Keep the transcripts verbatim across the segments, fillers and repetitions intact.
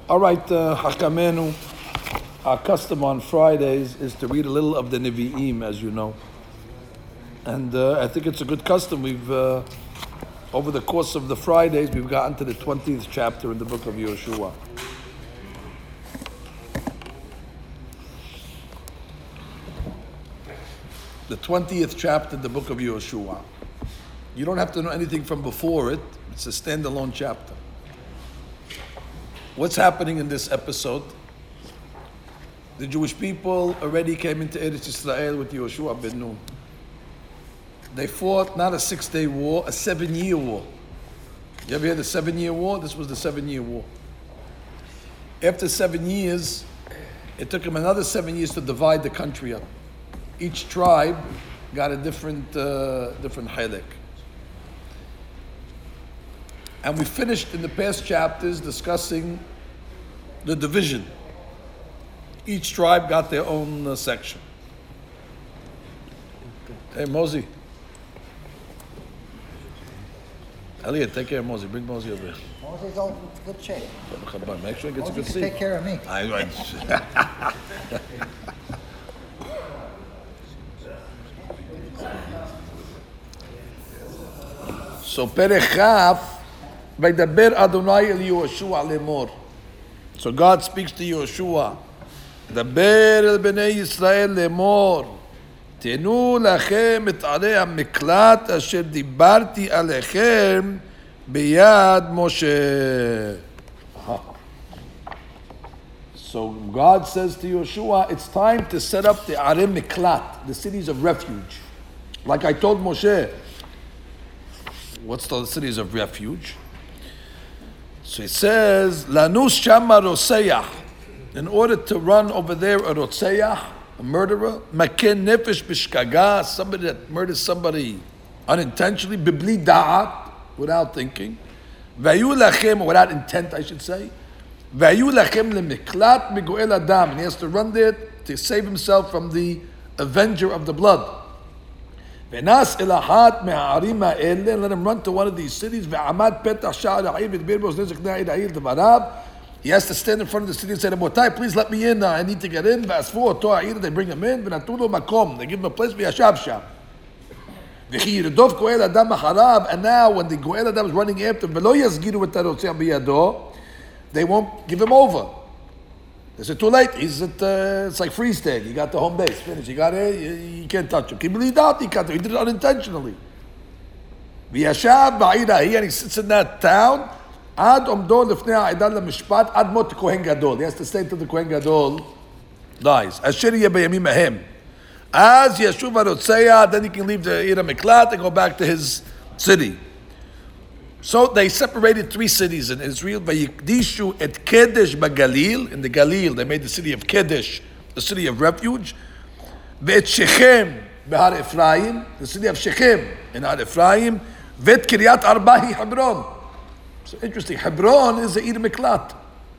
All right, uh, Hakamenu, our custom on Fridays is to read a little of the Nevi'im, as you know. And uh, I think it's a good custom. We've, uh, over the course of the Fridays, we've gotten to the twentieth chapter in the book of Yoshua. The twentieth chapter in the book of Yoshua. You don't have to know anything from before it. It's a standalone chapter. What's happening in this episode? The Jewish people already came into Eretz Yisrael with Yoshua ben Nun. They fought not a six-day war, a seven-year war. You ever hear the seven-year war? This was the seven-year war. After seven years, it took them another seven years to divide the country up. Each tribe got a different, uh, different halak. And we finished in the past chapters discussing the division. Each tribe got their own uh, section. Hey, Mosey. Elliot, take care of Mosey. Bring Mosey over here. Mosey's all in good shape. Make sure he gets Mosey a good can seat. take care of me. I, I, So Perech Chaf, Vaydaber Adonai el Yoshua lemor. So God speaks to Yoshua. Daber el bnei Yisrael lemor. Tenu lachem et arei hamiklat asher dibarti alechem biyad Moshe. So God says to Yoshua, it's time to set up the Arei Miklat, the cities of refuge. Like I told Moshe, what's the cities of refuge? So it says, Lanus Shama Roseyah. In order to run over there a Roseyah, a murderer, Maken Nefesh Bishkaga, somebody that murders somebody unintentionally, Bibli Da'at, without thinking, Vayu Lachem, without intent, I should say, Vayu Lachem Lemiklat Miguel Adam, and he has to run there to save himself from the avenger of the blood. Venas elahat me'arim ha'ele, let him run to one of these cities. Ve'amad petach sha'ar ha'ir v'dbir bo znezek na'ir ha'ir t'varav. He has to stand in front of the city and say, Rabotai, please let me in. I need to get in. Ve'asfu oto ha'ir, they bring him in. Ve'natu lo makom, they give him a place. Ve'yashab sham. V'chi yirdov goel adam acharav. And now, when the goel adam is running after him, ve'lo yazgiru et harotzeh biyado, they won't give him over. They said, too late. He's at, uh, it's like freeze tag. You got the home base. Finish. You got it. You, you can't touch him. He believed out. He can't. He did it unintentionally. V'yashab ba'ira. He and he sits in that town. Ad omdo lefnei ha'edan lemishpat ad mot kohen gadol. He has to stay until the kohen gadol dies. Asher yeh b'yamim ahem. As yeshuv harotzeah, then he can leave the Ira Miklat and go back to his city. So they separated three cities in Israel. Vayikdishu et Kedesh b'Galil. In the Galil, they made the city of Kedesh, the city of refuge. Ve'et Shechem b'Har Ephraim, the city of Shechem in Har Ephraim. Ve'et Kiryat Arba Hebron. So interesting. Hebron is the Ir Miklat.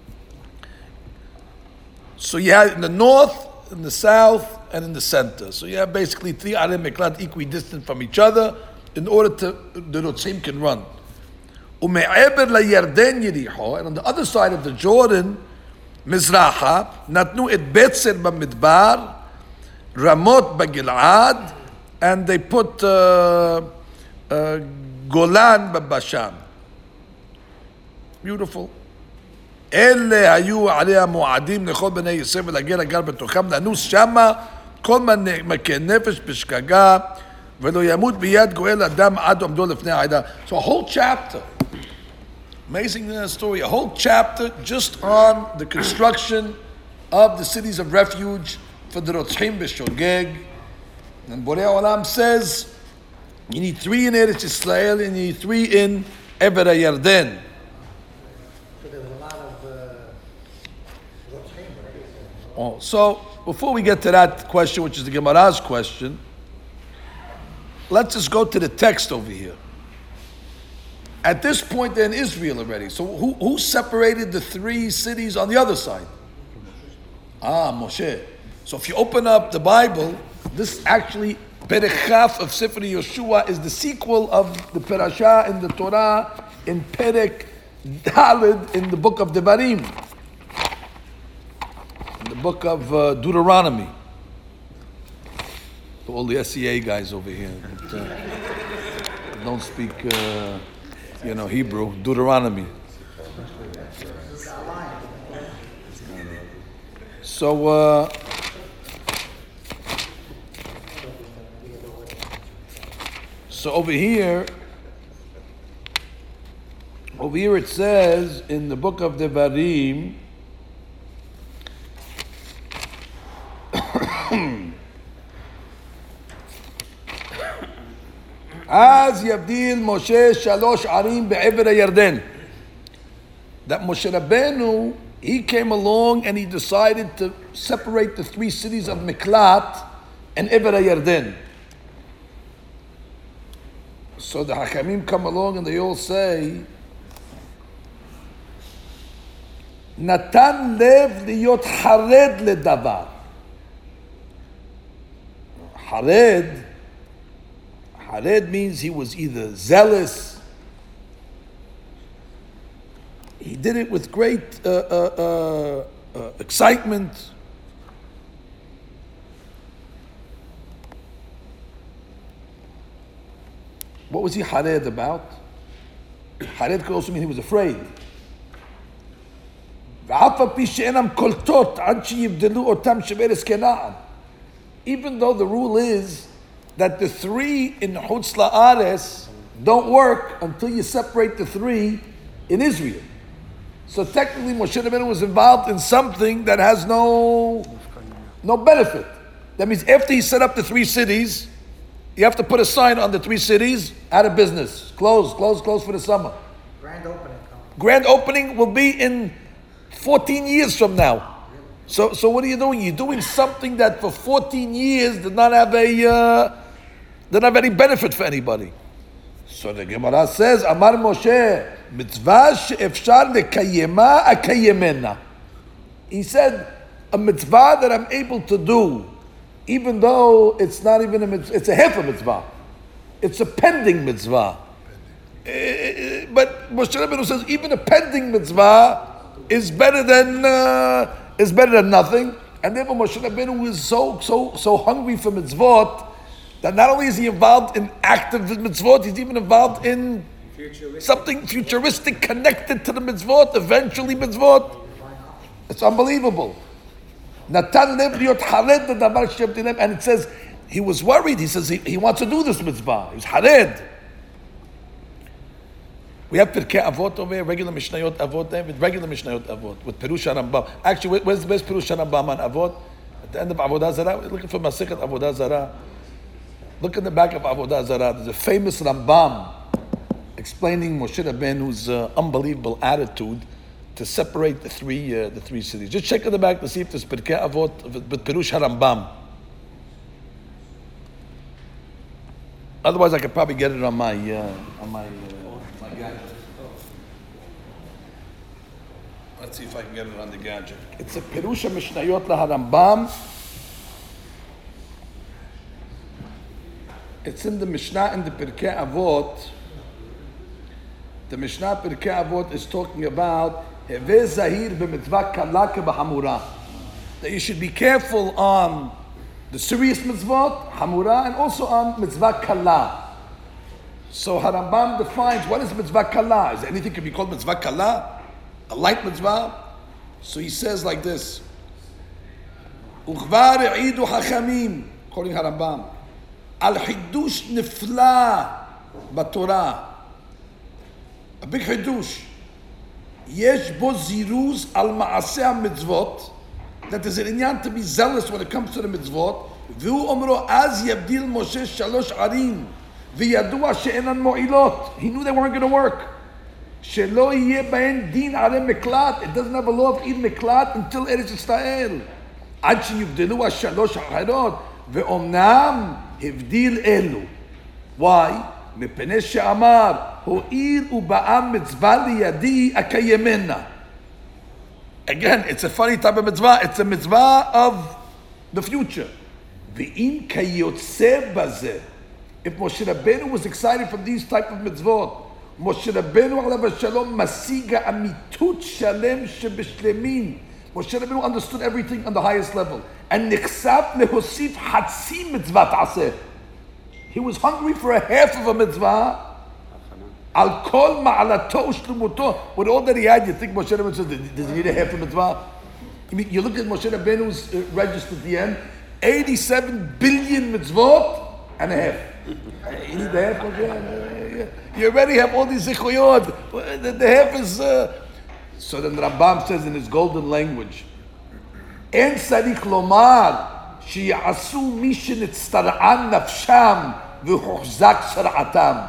So you have in the north, in the south, and in the center. So you have basically three Arei Miklat equidistant from each other in order to the Rotzim can run. Ume'eber layarden Yericho, and on the other side of the Jordan, Mizraha, natnu et Betzer b'midbar, Ramot b'Gilad, and they put uh, uh, Golan b'Bashan. Beautiful. אלה היו ערי המועדים לכל בני יוסף ולהגיע לגר בתוכם, לנוס שמה כל מכה נפש בשגגה, ולא ימות ביד גואל אדם עד עומדו לפני העדה. So a whole chapter. Amazing story, a whole chapter just on the construction of the cities of refuge for the Rotzim B'Shogeg. And Borei Olam says, you need three in Eretz Yisrael and you need three in Eber HaYarden. So there was a lot of uh, Rotzim. Oh, so before we get to that question, which is the Gemara's question, let's just go to the text over here. At this point, they're in Israel already. So who, who separated the three cities on the other side? Ah, Moshe. So if you open up the Bible, this actually, Perech Chaf of Sefer Yoshua is the sequel of the Parashah in the Torah in Perek Daled in the book of Devarim. book of uh, Deuteronomy. To all the S E A guys over here that uh, don't speak, uh, you know, Hebrew, Deuteronomy. So, uh, so over here, over here it says in the book of Devarim, Az Yavdil Moshe Shalosh Arim Be'ever Yarden. That Moshe Rabbeinu, he came along and he decided to separate the three cities of Miklat and Ever Yarden. So the Hakamim come along and they all say, Natan lev liyot hared ledavar. Hared, hared means he was either zealous. He did it with great uh, uh, uh, uh, excitement. What was he hared about? Hared could also mean he was afraid. Even though the rule is that the three in Chutz La'aretz don't work until you separate the three in Israel. So technically Moshe Rabbeinu was involved in something that has no, no benefit. That means after he set up the three cities, you have to put a sign on the three cities, out of business, closed, closed, closed for the summer. Grand opening. Grand opening will be in fourteen years from now. So, so what are you doing? You're doing something that for fourteen years did not have a, uh, did not have any benefit for anybody. So the Gemara says, Amar Moshe, mitzvah she'efshar lekayema akayemena. He said, a mitzvah that I'm able to do, even though it's not even a mitzvah, it's a half a mitzvah. It's a pending mitzvah. Uh, but Moshe Rabbeinu says, even a pending mitzvah is better than uh, is better than nothing. And therefore Moshe Rabbeinu is so so so hungry for mitzvot that not only is he involved in active mitzvot, he's even involved in futuristic. Something futuristic connected to the mitzvot, eventually mitzvot. It's unbelievable. Natan lev liyot hared ledavar she'yavdil lev, and it says he was worried. He says he, he wants to do this mitzvah. He's hared. We have Pirkei Avot over here, regular Mishnayot Avot there, with regular Mishnayot Avot, with Perush Rambam. Actually, where's, where's Perush Rambam on Avot? At the end of Avodah Zarah, we're looking for Masechet Avodah Zarah. Look in the back of Avodah Zarah. There's a famous Rambam explaining Moshe Rabbeinu's uh, unbelievable attitude to separate the three uh, the three cities. Just check in the back to see if there's Pirkei Avot with Perush Rambam. Otherwise, I could probably get it on my uh, on my. Uh, Let's see if I can get it on the gadget. It's a Perusha Mishnayot LaHarambam. It's in the Mishnah in the Pirkei Avot. The Mishnah Pirkei Avot is talking about Heveh Zahir b'mitzvah kala k'b'hamura. That you should be careful on the serious mitzvot, hamura, and also on mitzvah kala. So Harambam defines what is mitzvah kala. Is there anything can be called mitzvah kala? A light mitzvah? So he says like this. Ukhvar idu hachamim, according to Harambam, al hidush nifla b'Torah. A big hidush. Yesh bo ziruz al ma'aseh mitzvot. That is an inyan to be zealous when it comes to the mitzvot. V'hu omro az yavdil Moshe shalosh arim. V'yadua she'enan mo'ilot. He knew they weren't going to work. Shelo yeh bahen din arem miklat. It doesn't have a law of Eid miklat until Eretz Yisrael. Ad sheyivdelu shalosh ha'arot. Ve'omnam hivdil elu. Why? Mepnei she'amar ho'il u'ba'am mitzvah liyadi akayemena. Again, it's a funny type of mitzvah. It's a mitzvah of the future. Ve'im kayotze bazeh. If Moshe Rabbeinu was excited from these type of mitzvot, Moshe Rabbeinu alav shalom masiga amitut shalem shebeshlemin Moshe Rabbeinu understood everything on the highest level. And nichsav lehosif hatzi mitzvah ta'aseh. He was hungry for a half of a mitzvah. Al kol ma'alato shlumuto. With all that he had, you think Moshe Rabbeinu said, does he need a half of a mitzvah? I mean, you look at Moshe Rabbeinu's uh, register at the end, eighty-seven billion mitzvot and a half. You need the half, okay? You already have all these zichuyot. The, the half is... Uh, so then Rambam says in his golden language, En tzarich lomar שיעשו מי שנצטרען נפשם והוחזק צרעתם.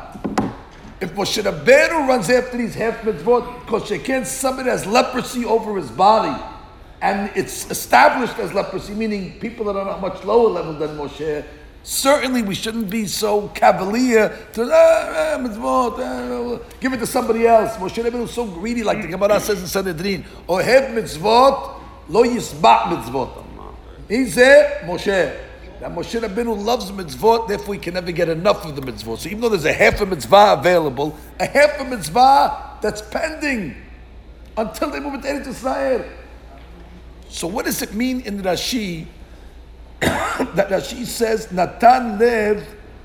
If Moshe Rabbeinu runs after these half mitzvot, because she can't, somebody has leprosy over his body, and it's established as leprosy, meaning people that are on a much lower level than Moshe, certainly we shouldn't be so cavalier to, ah, ah, mitzvot, ah, give it to somebody else. Moshe Rabbeinu is so greedy, like the Gemara says in Sanhedrin, Ohev mitzvot, lo yisbat mitzvot. He said, Moshe, that Moshe Rabbeinu loves mitzvot, therefore he can never get enough of the mitzvot. So even though there's a half a mitzvah available, a half a mitzvah that's pending until they move into Eretz Yisrael. So what does it mean in Rashi that Rashi says, Natan lev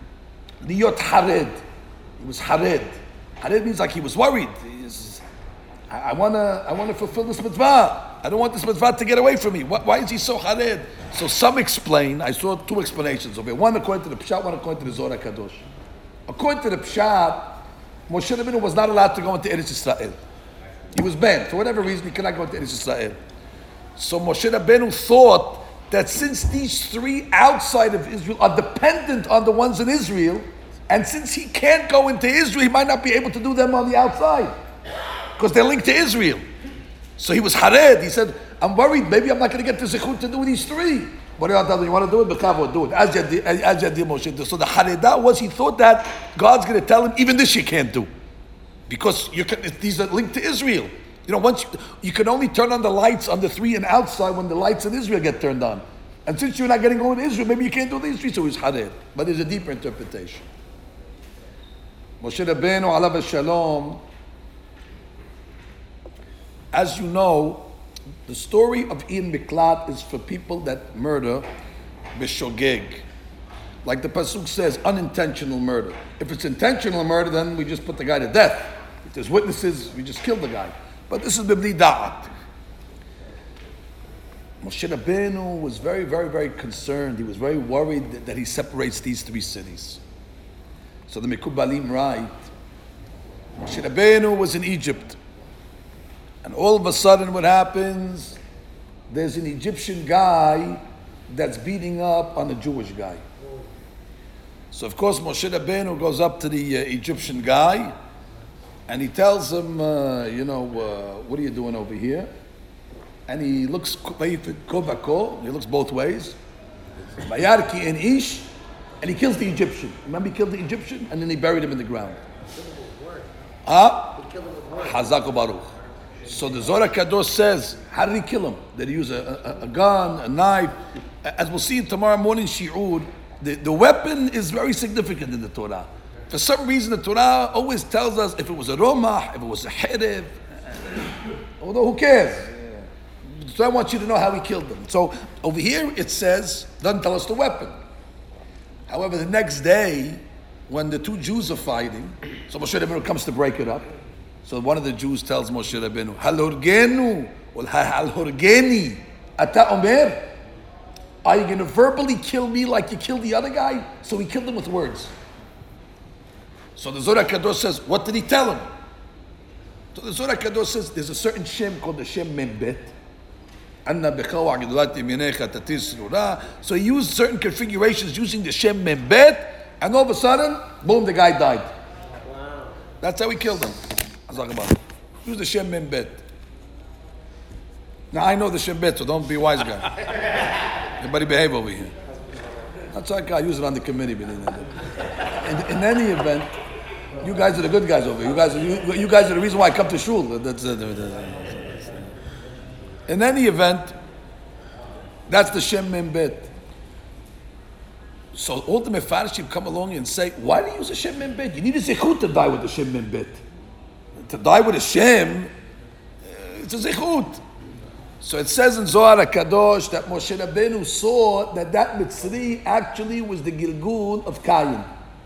liyot hared. He was hared. Hared means like he was worried. He's, I, I want to I wanna fulfill this mitzvah. I don't want this mitzvah to get away from me. Why is he so hared? So some explain, I saw two explanations of it. One according to the Pshat, one according to the Zohar HaKadosh. According to the Pshat, Moshe Rabbeinu was not allowed to go into Eretz Yisrael. He was banned. For whatever reason, he could not go into Eretz Yisrael. So Moshe Rabbeinu thought that since these three outside of Israel are dependent on the ones in Israel, and since he can't go into Israel, he might not be able to do them on the outside, because they're linked to Israel. So he was hared. He said, I'm worried, maybe I'm not going to get the zechut to do these three. What do you want to do? You want to do it? B'kavod, do it. As Yadi Moshe. So the haredah was, he thought that God's going to tell him, even this you can't do. Because you can, these are linked to Israel. You know, once you, you can only turn on the lights on the three and outside when the lights in Israel get turned on. And since you're not getting going to Israel, maybe you can't do these three, so he's hared. But there's a deeper interpretation. Moshe Rabbeinu alav shalom. As you know, the story of Ein Miklat is for people that murder b'shogeg. Like the pasuk says, unintentional murder. If it's intentional murder, then we just put the guy to death. If there's witnesses, we just kill the guy. But this is b'bli da'at. Moshe Rabbeinu was very, very, very concerned. He was very worried that, that he separates these three cities. So the Mekubalim write, Moshe Rabbeinu was in Egypt. And all of a sudden what happens, there's an Egyptian guy that's beating up on a Jewish guy. So of course Moshe Rabbeinu goes up to the uh, Egyptian guy and he tells him, uh, you know, uh, what are you doing over here? And he looks, he looks both ways. Bayarki and Ish, and he kills the Egyptian. Remember he killed the Egyptian? And then he buried him in the ground. Ah, Hazak Baruch. So the Zohar HaKadosh says, how did he kill him? Did he use a, a, a gun, a knife? As we'll see in tomorrow morning shi'ur, the, the weapon is very significant in the Torah. For some reason, the Torah always tells us if it was a romah, if it was a herev, although who cares? So I want you to know how he killed them. So over here it says, doesn't tell us the weapon. However, the next day, when the two Jews are fighting, so Moshe Rabbeinu comes to break it up. So one of the Jews tells Moshe Rabbeinu, Halorgenu, or Halorgeni, Ata Omer, are you going to verbally kill me like you killed the other guy? So he killed him with words. So the Zohar HaKadosh says, what did he tell him? So the Zohar HaKadosh says, there's a certain Shem called the Shem Membet. So he used certain configurations using the Shem Membet, and all of a sudden, boom, the guy died. Wow. That's how he killed him. Use the Shem Membet. Now I know the Shem Bet, so don't be a wise guy. Everybody behave over here. That's like I use it on the committee. But in, in, in any event, you guys are the good guys over here. You guys are, you, you guys are the reason why I come to shul. That's, uh, in any event, that's the Shem Membet. So all the Mefarshim come along and say, why do you use a Shem Membet? You need a zechut to die with the Shem Membet. To die with a Shem, it's a zechut. So it says in Zohar HaKadosh that Moshe Rabbeinu saw that that Mitzri actually was the Gilgul of Cain.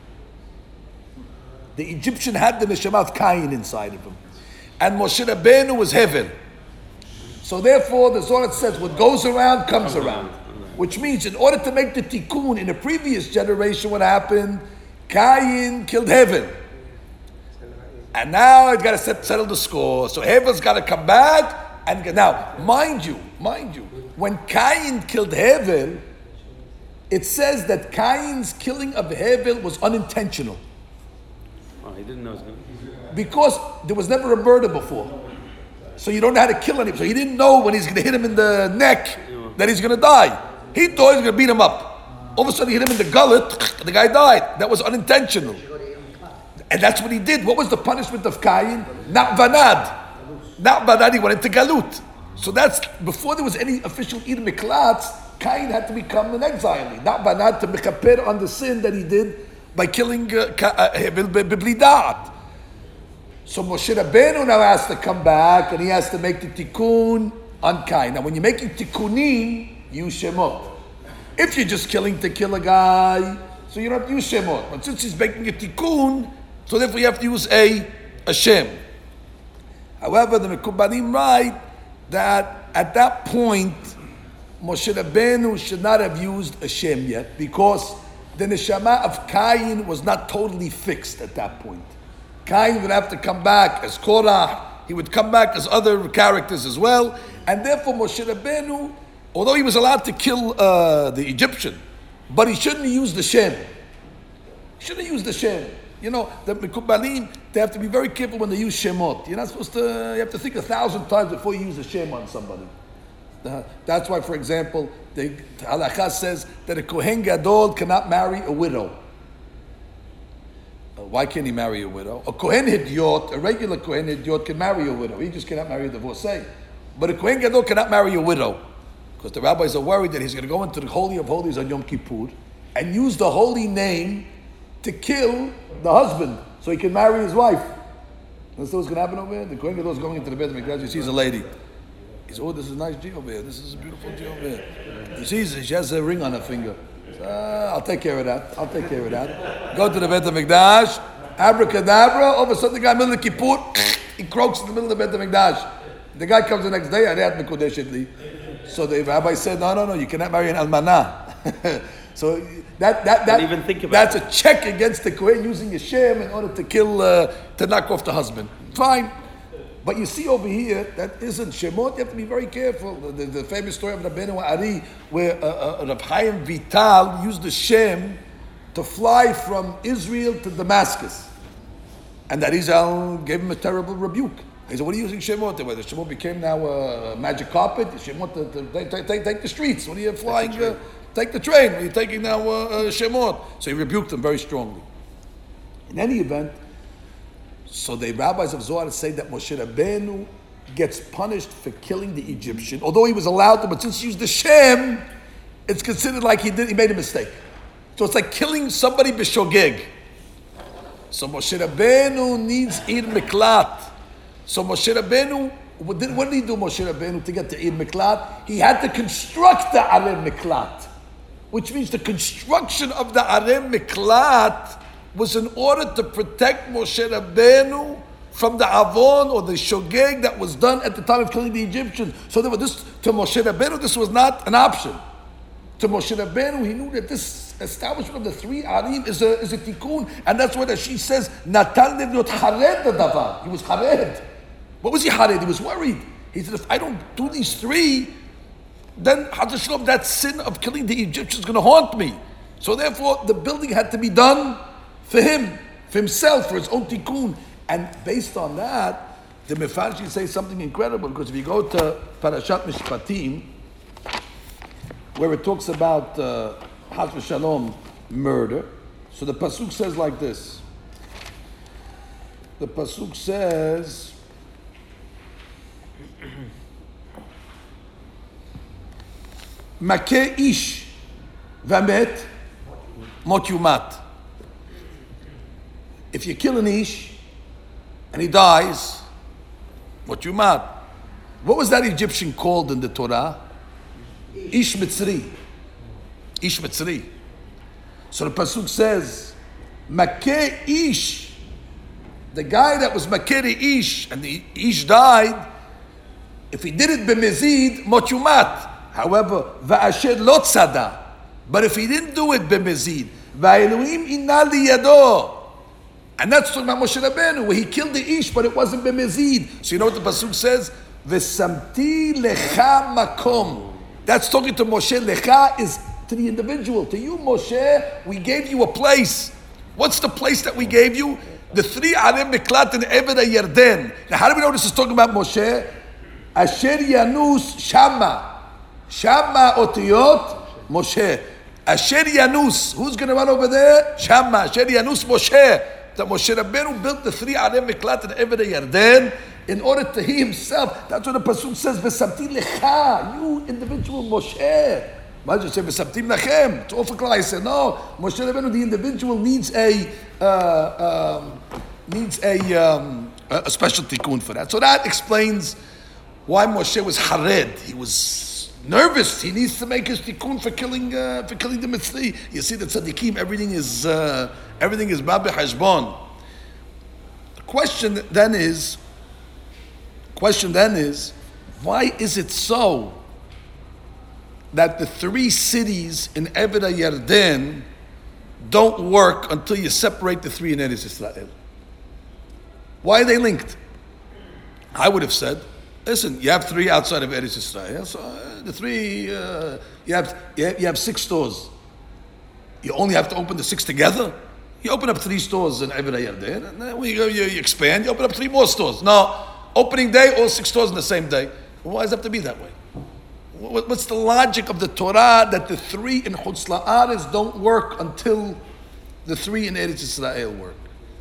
The Egyptian had the Neshama of Cain inside of him. And Moshe Rabbeinu was Hevel. So therefore the Zohar says what goes around comes around. Which means in order to make the Tikkun in the previous generation, what happened? Cain killed Hevel. And now I've got to set, settle the score. So Hevel's got to come back. And now, mind you, mind you, when Cain killed Hevel, it says that Cain's killing of Hevel was unintentional. Oh, he didn't know it was going to... Because there was never a murder before. So you don't know how to kill him. So he didn't know when he's going to hit him in the neck that he's going to die. He thought he was going to beat him up. All of a sudden he hit him in the gullet, the guy died. That was unintentional. And that's what he did. What was the punishment of Cain? Not vanad. Not vanad, he went into galut. So that's, before there was any official Eid Miklat, Cain had to become an exile. Not vanad, to mechaper on the sin that he did by killing Bibli Da'at. So Moshe Rabbeinu now has to come back and he has to make the tikkun on Cain. Now when you're making tikkunim, use Shemot. If you're just killing to kill a guy, so you don't have to use Shemot. But since he's making a tikkun, so therefore you have to use a, a Shem. However, the Mekubalim write that at that point, Moshe Rabbeinu should not have used a Shem yet because the Neshama of Cain was not totally fixed at that point. Cain would have to come back as Korah, he would come back as other characters as well, and therefore Moshe Rabbeinu, although he was allowed to kill uh, the Egyptian, but he shouldn't have used the Shem. He shouldn't have used the Shem. You know, the Mekubalim, they have to be very careful when they use Shemot. You're not supposed to, you have to think a thousand times before you use a Shem on somebody. Uh, that's why, for example, the Halakha says that a Kohen Gadol cannot marry a widow. Uh, why can't he marry a widow? A Kohen Hidyot, a regular Kohen Hidyot can marry a widow. He just cannot marry a divorcee. But a Kohen Gadol cannot marry a widow. Because the rabbis are worried that he's going to go into the Holy of Holies on Yom Kippur and use the holy name to kill the husband so he can marry his wife. That's what's going to happen over here. The Kohen Gadol is going into the Beit HaMikdash, he sees a lady. He says, oh, this is a nice G over here. This is a beautiful G over here. He sees her, she has a ring on her finger. He says, ah, I'll take care of that. I'll take care of that. Go to the Beit HaMikdash, abracadabra, all of a sudden the guy in the middle of Kippur, he croaks in the middle of the Beit HaMikdash. The guy comes the next day, Ariat Mikodesh Idli. So the rabbi said, no, no, no, you cannot marry an almanah. So that that that even think about that's it. a check against the Kohen using a Shem in order to kill, uh, to knock off the husband. Fine. But you see over here, that isn't Shemot. You have to be very careful. The, the, the famous story of Rabbeinu Ari, where uh, uh, Rav Chaim Vital used the Shem to fly from Israel to Damascus. And that Arizal gave him a terrible rebuke. He said, what are you using Shemot? The Shemot became now a magic carpet. Shemot, to, to, to, take, take, take the streets. What are you flying? Take the train. Uh, take the train. What are you taking now uh, uh, Shemot? So he rebuked them very strongly. In any event, so the rabbis of Zohar say that Moshe Rabbeinu gets punished for killing the Egyptian, although he was allowed to, but since he used the Shem, it's considered like he did, he made a mistake. So it's like killing somebody b'shogeg. So Moshe Rabbeinu needs Ir Miklat. So Moshe Rabbeinu, what did, what did he do, Moshe Rabbeinu, to get to Ir Miklat? He had to construct the Arem Miklat, which means the construction of the Arem Miklat was in order to protect Moshe Rabbeinu from the avon or the shogeg that was done at the time of killing the Egyptians. So there was this, to Moshe Rabbeinu, this was not an option. To Moshe Rabbeinu, he knew that this establishment of the three arim is a is a tikkun, and that's what she says. Natan leviot hared the davar. He was hared. What was he hared? He was worried. He said, if I don't do these three, then Hadashalom, that sin of killing the Egyptians is going to haunt me. So therefore, the building had to be done for him, for himself, for his own tikkun. And based on that, the Mefarshi says something incredible, because if you go to Parashat Mishpatim, where it talks about uh, Chas v'Shalom murder, so the pasuk says like this. The pasuk says, Makeh ish v'amet mot yumat. If you kill an ish and he dies, mot yumat. What was that Egyptian called in the Torah? Ish Mitzri. Ish Mitzri. So the pasuk says, Makeh Ish. The guy that was Makeh Ish, and the Ish died, if he did it b'mezid, mochumat. However, va'asher lo tzada. But if he didn't do it b'mezid, va'eluim inna liyado. And that's talking about Moshe Rabbeinu, where he killed the Ish, but it wasn't b'mezid. So you know what the pasuk says? V'samti lecha makom. That's talking to Moshe. Lecha is to the individual. To you, Moshe, we gave you a place. What's the place that we gave you? The three Arim Miklat in Eved Yarden. Now, how do we know this is talking about Moshe? Asher Yanus Shama. Shama Otiyot Moshe. Asher Yanus. Who's going to run over there? Shama. Asher Yanus Moshe. That Moshe Rabbeinu built the three Arim Miklat in Eved Yarden in order to he himself. That's what the pasuk says. V'samti lecha. You individual Moshe. Why did you say v'samtim lachem? It's awful clear. I said no. Moshe Rabbeinu, the individual needs a uh, um, needs a um, a special tikkun for that. So that explains why Moshe was hared. He was nervous. He needs to make his tikkun for killing uh, for killing the Mitzri. You see, the tzaddikim, everything is uh, everything is babi hashbon. The question then is, question then is, why is it so that the three cities in Eved Yarden don't work until you separate the three in Eretz Israel? Why are they linked? I would have said, listen, you have three outside of Eretz Israel, so uh, the three, uh, you, have, you have you have six stores. You only have to open the six together? You open up three stores in Eved Yarden, and then when you go, you, you expand, you open up three more stores. No, opening day, all six stores in the same day. Why does it have to be that way? What's the logic of the Torah that the three in Chutz La'aretz don't work until the three in Eretz Israel work?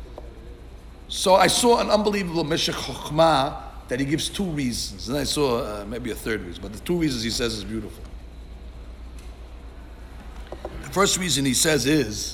So I saw an unbelievable Meshech Chochmah that he gives two reasons, and I saw uh, maybe a third reason, but the two reasons he says is beautiful. The first reason he says is,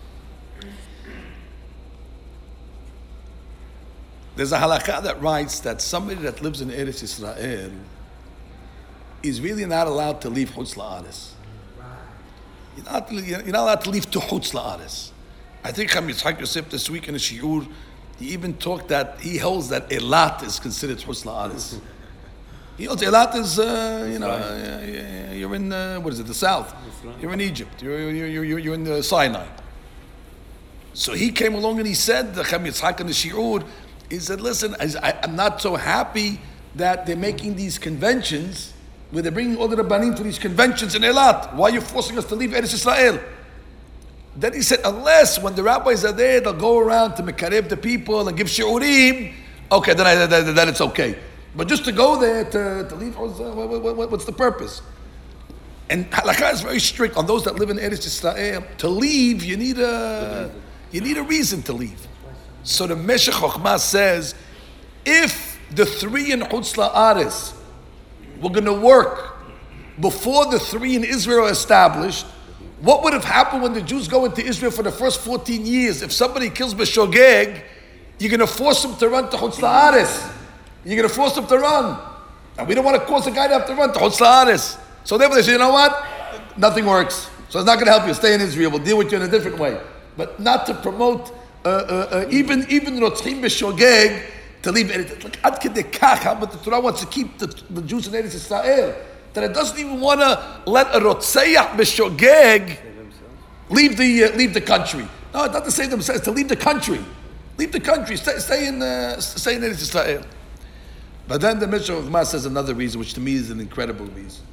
there's a halakha that writes that somebody that lives in Eretz Israel is really not allowed to leave Chutz La'aretz. You're not, you're not allowed to leave to Chutz La'aretz. I think Chaim Yitzchak Yosef this week in a shiur, he even talked that he holds that Eilat is considered Chutz La'aretz. He holds Eilat is, uh, you know, uh, you're in, uh, what is it, the south. You're in Egypt. You're, you're, you're, you're in the Sinai. So he came along and he said, the Chaim Yitzchak in the shiur, he said, listen, I, I'm not so happy that they're making these conventions where they're bringing all the Rabbanim to these conventions in Eilat. Why are you forcing us to leave Eretz Israel? Then he said, unless when the rabbis are there, they'll go around to Mekarev the people and give shiurim, okay, then, I, then, then it's okay. But just to go there, to, to leave, what's the purpose? And halakha is very strict on those that live in Eretz Israel. To leave, you need a, you need a reason to leave. So the Meshech Chochmah says, if the three in Chutz La'aretz were going to work before the three in Israel are established, what would have happened when the Jews go into Israel for the first fourteen years? If somebody kills B'Shogeg, you're going to force them to run to Chutz La'aretz. You're going to force them to run. And we don't want to cause a guy to have to run to Chutz La'aretz. So therefore they say, you know what? Nothing works. So it's not going to help you. Stay in Israel. We'll deal with you in a different way. But not to promote uh, uh, uh, even even Rotzchim B'Shogeg to leave Eretz. Like Ad Kedei Kach, how but the Torah wants to keep the, the Jews in Eretz Israel, that it doesn't even want to let a Rotzeach B'Shogeg leave the uh, leave the country. No, not to save themselves, to leave the country. Leave the country. Stay, stay in uh, stay in Eretz Israel. But then the Meshech Chochmah says another reason, which to me is an incredible reason.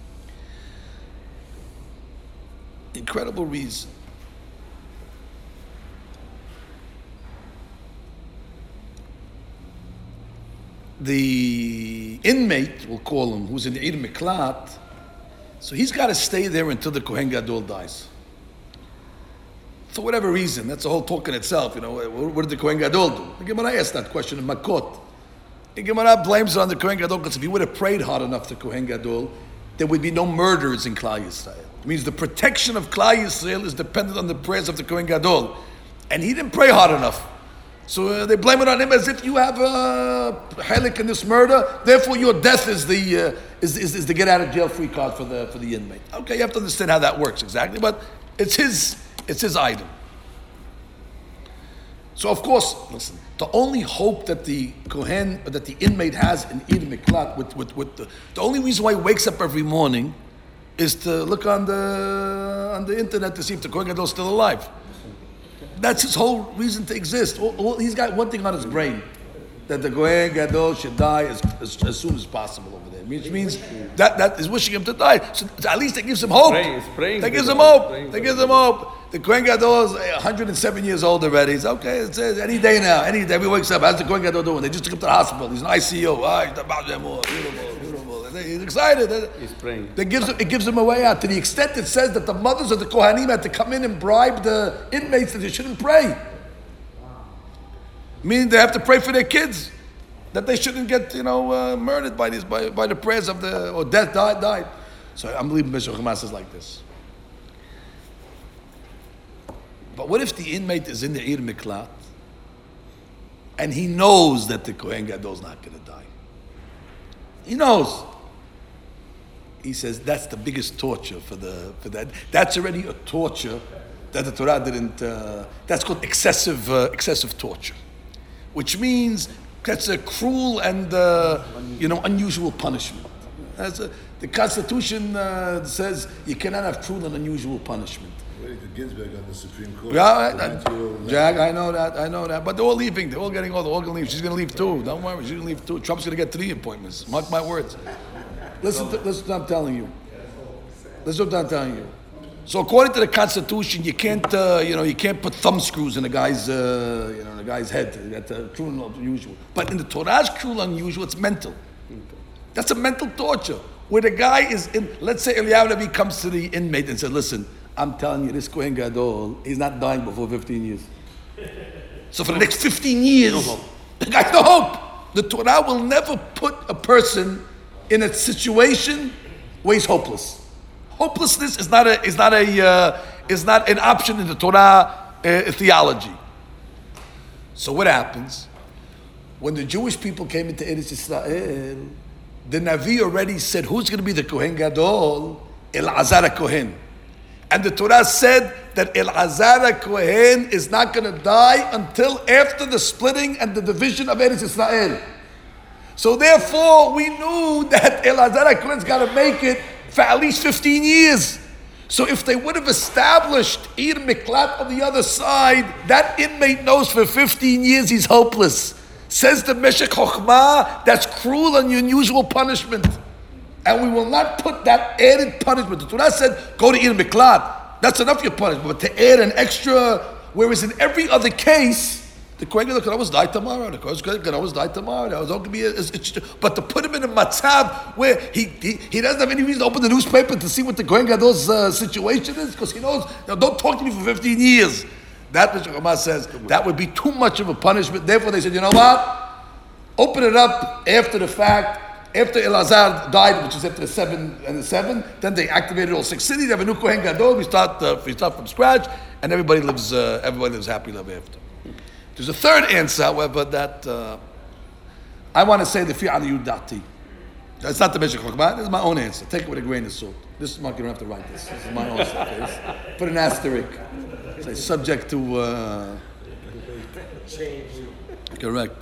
Incredible reason. The inmate, we'll call him, who's in the Ir Miklat, so he's got to stay there until the Kohen Gadol dies. For whatever reason, that's a whole talk in itself. You know, what did the Kohen Gadol do? The Gemara asked that question in Makot. The Gemara blames it on the Kohen Gadol because if he would have prayed hard enough to Kohen Gadol, there would be no murders in Klal Yisrael. It means the protection of Klal Yisrael is dependent on the prayers of the Kohen Gadol. And he didn't pray hard enough. So uh, they blame it on him as if you have a helik in this murder. Therefore, your death is the uh, is, is is the get out of jail free card for the for the inmate. Okay, you have to understand how that works exactly, but it's his it's his item. So of course, listen. The only hope that the kohen that the inmate has in Eid Miklat, with with with the, the only reason why he wakes up every morning is to look on the on the internet to see if the kohen gadol is still alive. That's his whole reason to exist. All, all, he's got one thing on his brain, that the Kohen Gadol should die as, as, as soon as possible over there. Which means that, that is wishing him to die. So at least that gives him hope. Praying, it's praying that gives for him them. hope. Praying That for gives them. him hope. The Kohen Gadol is one hundred seven years old already. He's okay. It's uh, any day now. Any day he wakes up. How's the Kohen Gadol doing? They just took him to the hospital. He's an I C U. Ah, he's beautiful, beautiful. He's excited. He's praying. That gives him, it gives him a way out. To the extent it says that the mothers of the Kohanim had to come in and bribe the inmates that they shouldn't pray. Meaning they have to pray for their kids, that they shouldn't get, you know, uh, murdered by these by, by the prayers of the or death died died. So I'm believing Meshach Hamas is like this. But what if the inmate is in the Ir Miklat and he knows that the Kohen Gadol is not going to die? He knows. He says that's the biggest torture for the for that. That's already a torture that the Torah didn't. Uh, that's called excessive uh, excessive torture, which means that's a cruel and uh, you know unusual punishment. That's a, the Constitution uh, says you cannot have cruel and unusual punishment. Ready to Ginsburg on the Supreme Court. Yeah, I, I, Jack, I know that, I know that. But they're all leaving. They're all getting old. They're all going to leave. She's going to leave too. Don't worry, she's going to leave too. Trump's going to get three appointments. Mark my words. Listen, to, listen to what I'm telling you. Listen to what I'm telling you. So according to the Constitution, you can't, uh, you know, you can't put thumb screws in a guy's, uh, you know, the guy's head. That's uh, cruel and unusual. But in the Torah's cruel and unusual, it's mental. That's a mental torture. Where the guy is in, let's say Eliyahu Navi comes to the inmate and says, listen, I'm telling you, this Kohen Gadol, he's not dying before fifteen years. So for the next fifteen years, no the guy's no hope. The Torah will never put a person in a situation where he's hopeless. Hopelessness is not a is not a uh, is not an option in the Torah uh, theology. So what happens when the Jewish people came into Eretz Israel? The Navi already said who's going to be the Kohen Gadol? Elazar Kohen. And the Torah said that Elazar Kohen is not going to die until after the splitting and the division of Eretz Israel. So therefore, we knew that Elazar Kohen's got to make it for at least fifteen years. So if they would have established Ir Miklat on the other side, that inmate knows for fifteen years he's hopeless. Says the Meshech Chochmah, that's cruel and unusual punishment. And we will not put that added punishment. The Torah said, go to Ir Miklat. That's enough your punishment. But to add an extra, whereas in every other case, the Kohen Gadol could always die tomorrow. The Kohen Gadol could always die tomorrow. That was all gonna be a, it's, it's, but to put him in a matzav where he, he he doesn't have any reason to open the newspaper to see what the Kohen Gadol's uh, situation is, because he knows, now, don't talk to me for fifteen years. That, Meshach Hamas says, that would be too much of a punishment. Therefore, they said, you know what? Open it up after the fact. After Elazar died, which is after the seven and the seven, then they activated all six cities. They have a new Kohen Gadol. We start, uh, we start from scratch, and everybody lives, uh, everybody lives happily ever after. There's a third answer, however, that uh, I want to say the fi aliyut dati. That's not the Meshech Chochmah. This is my own answer. Take it with a grain of salt. This is Mark. You don't have to write this. This is my own stuff. Put an asterisk. Say subject to. Uh, correct.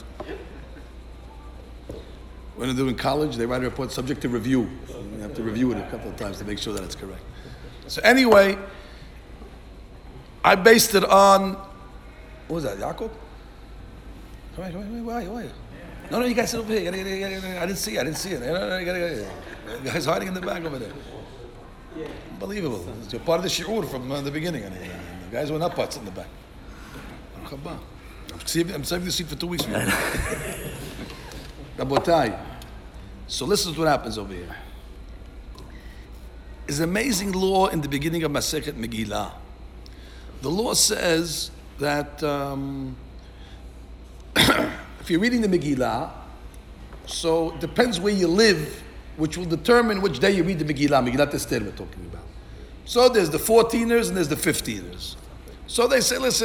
When they do in college, they write a report subject to review. So you have to review it a couple of times to make sure that it's correct. So anyway, I based it on, what was that, Yaakov? Come on, come on, why, why? No, no, you guys sit over here. You gotta, you gotta, you gotta, I didn't see it, I didn't see it. No, no, no, you gotta, you gotta, the guy's hiding in the back over there. Unbelievable. You're part of the shi'ur from uh, the beginning. The guys were not parts in the back. I'm saving, I'm saving the seat for two weeks. Rabotai. So listen to what happens over here. There's an amazing law in the beginning of Masechet Megillah. The law says that um, if you're reading the Megillah, so it depends where you live, which will determine which day you read the Megillah. Megillat Esther we're talking about. So there's the fourteeners and there's the fifteeners. So they say, listen,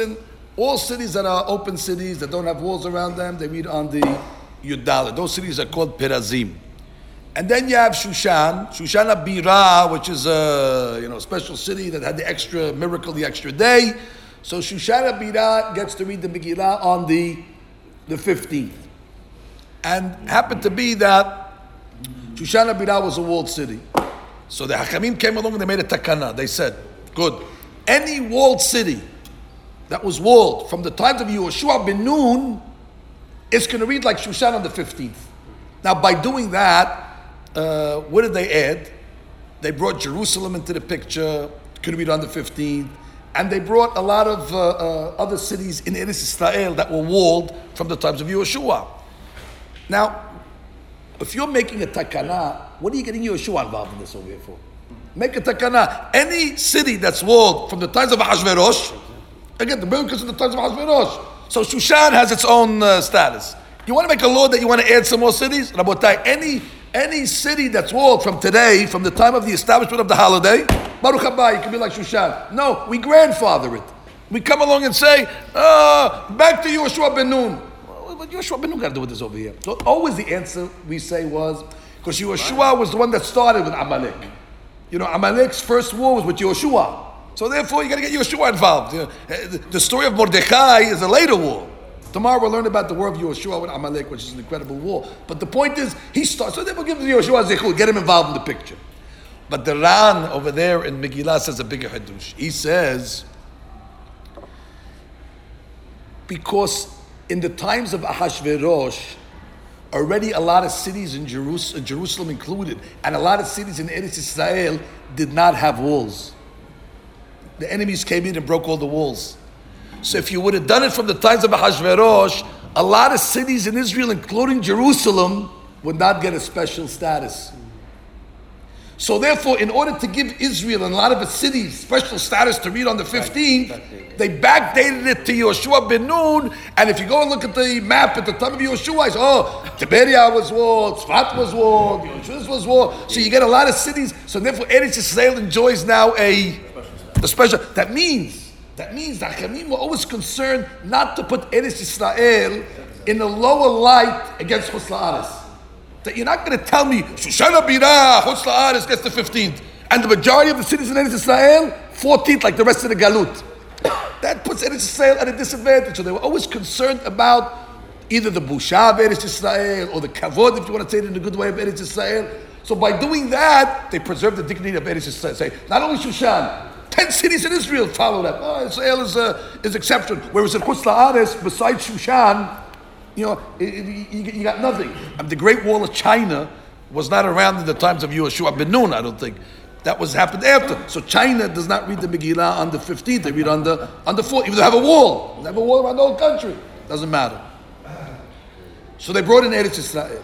All cities that are open cities that don't have walls around them, they read on the Yudalit. Those cities are called Perazim. And then you have Shushan, Shushan Abira, which is a you know special city that had the extra miracle, the extra day. So Shushan Abira gets to read the Megillah on the the fifteenth. And happened to be that Shushan Abira was a walled city. So the Hakamim came along and they made a takana. They said, good, any walled city that was walled from the times of Yehoshua ben Nun, it's going to read like Shushan on the fifteenth. Now by doing that, uh, what did they add? They brought Jerusalem into the picture, could read on the fifteenth, and they brought a lot of uh, uh, other cities in Eretz Israel that were walled from the times of Yehoshua. Now, if you're making a takana, what are you getting Yehoshua involved in this over here for? Make a takana. Any city that's walled from the times of Ahashverosh, again, the miracles of the times of Ahashverosh. So Shushan has its own uh, status. You want to make a law that you want to add some more cities? Rabotai, any any city that's walled from today, from the time of the establishment of the holiday, Baruch haba, it can be like Shushan. No, we grandfather it. We come along and say, uh, back to Yehoshua ben Nun. What Yehoshua ben Nun got to do with this over here? So always the answer we say was, because Yehoshua was the one that started with Amalek. You know, Amalek's first war was with Yehoshua. So therefore, you got to get Yehoshua involved. You know, the story of Mordechai is a later war. Tomorrow we'll learn about the war of Yehoshua with Amalek, which is an incredible war. But the point is, he starts. So therefore, give Yehoshua Zechut, get him involved in the picture. But the Ran over there in Megillah says a bigger hadush. He says, because in the times of Ahashverosh, already a lot of cities in Jerusalem, Jerusalem included, and a lot of cities in Eretz Israel did not have walls. The enemies came in and broke all the walls. So if you would have done it from the times of Ahashverosh, a lot of cities in Israel, including Jerusalem, would not get a special status. So therefore, in order to give Israel and a lot of its cities special status to read on the fifteenth, they backdated it to Yehoshua ben Nun. And if you go and look at the map at the time of Yehoshua, it's, oh, Tiberia was walled, Tzfat was walled, Yehoshua was walled. So you get a lot of cities. So therefore, Eretz Yisrael enjoys now a, a special. That means, that means that Hakamim were always concerned not to put Eretz Yisrael in a lower light against Chutz La'aretz. That you're not going to tell me Shushan Abira, Chutz La'aretz gets the fifteenth, and the majority of the cities in Eretz Yisrael fourteenth, like the rest of the Galut. That puts Eretz Yisrael at a disadvantage. So they were always concerned about either the Busha of Eretz Yisrael or the Kavod, if you want to say it in a good way, of Eretz Yisrael. So by doing that, they preserve the dignity of Eretz Yisrael. Say not only Shushan. Ten cities in Israel follow that. Oh, Israel is uh, is exception. Whereas in Chutz La'aretz, besides Shushan, you know, it, it, you, you got nothing. I mean, the Great Wall of China was not around in the times of Yehoshua ben Nun, I don't think. That was happened after. So China does not read the Megillah on the fifteenth. They read on the on the fourth. Even though they have a wall, they have a wall around the whole country. Doesn't matter. So they brought in Eretz Yisrael.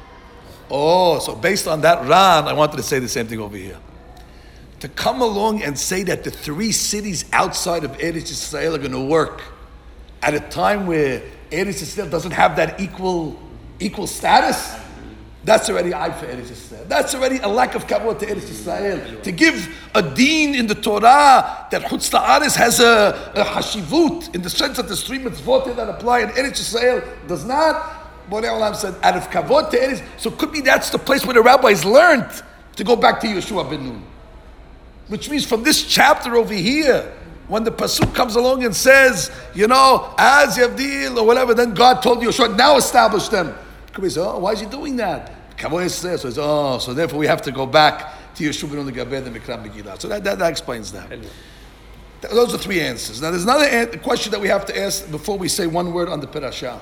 Oh, so based on that Ran, I wanted to say the same thing over here. To come along and say that the three cities outside of Eretz Yisrael are going to work at a time where Eretz Yisrael doesn't have that equal equal status, that's already eye for Eretz Yisrael. That's already a lack of kavod to Eretz Yisrael. To give a deen in the Torah that Chutz La'aretz has a, a hashivut in the sense that the three mitzvot that apply in Eretz Yisrael does not. Borei Olam said out of kavod to Eretz. So it could be that's the place where the rabbis learned to go back to Yehoshua ben Nun. Which means from this chapter over here, when the pasuk comes along and says, you know, as Yavdil or whatever, then God told Yehoshua, now establish them. Could be say, oh, why is he doing that? Kavod says, so, oh, so therefore we have to go back to Yehoshua ben Nun Gaber the Mikra Megillah. So that, that, that explains that. Those are three answers. Now there's another an- question that we have to ask before we say one word on the Perashah.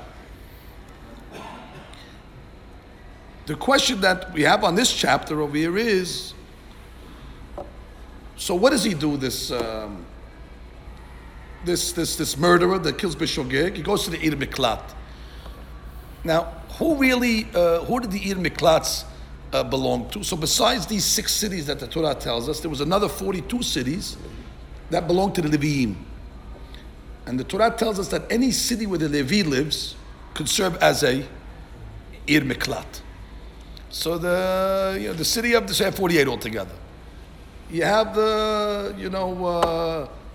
The question that we have on this chapter over here is, so what does he do, this um, this this this murderer that kills Bishogeg? He goes to the Ir Miklat. Now, who really, uh, who did the Ir Miklats uh, belong to? So besides these six cities that the Torah tells us, there was another forty-two cities that belonged to the Leviim. And the Torah tells us that any city where the Levi lives could serve as a Ir Miklat. So the you know the city of the say forty-eight altogether. You have the, you know, uh,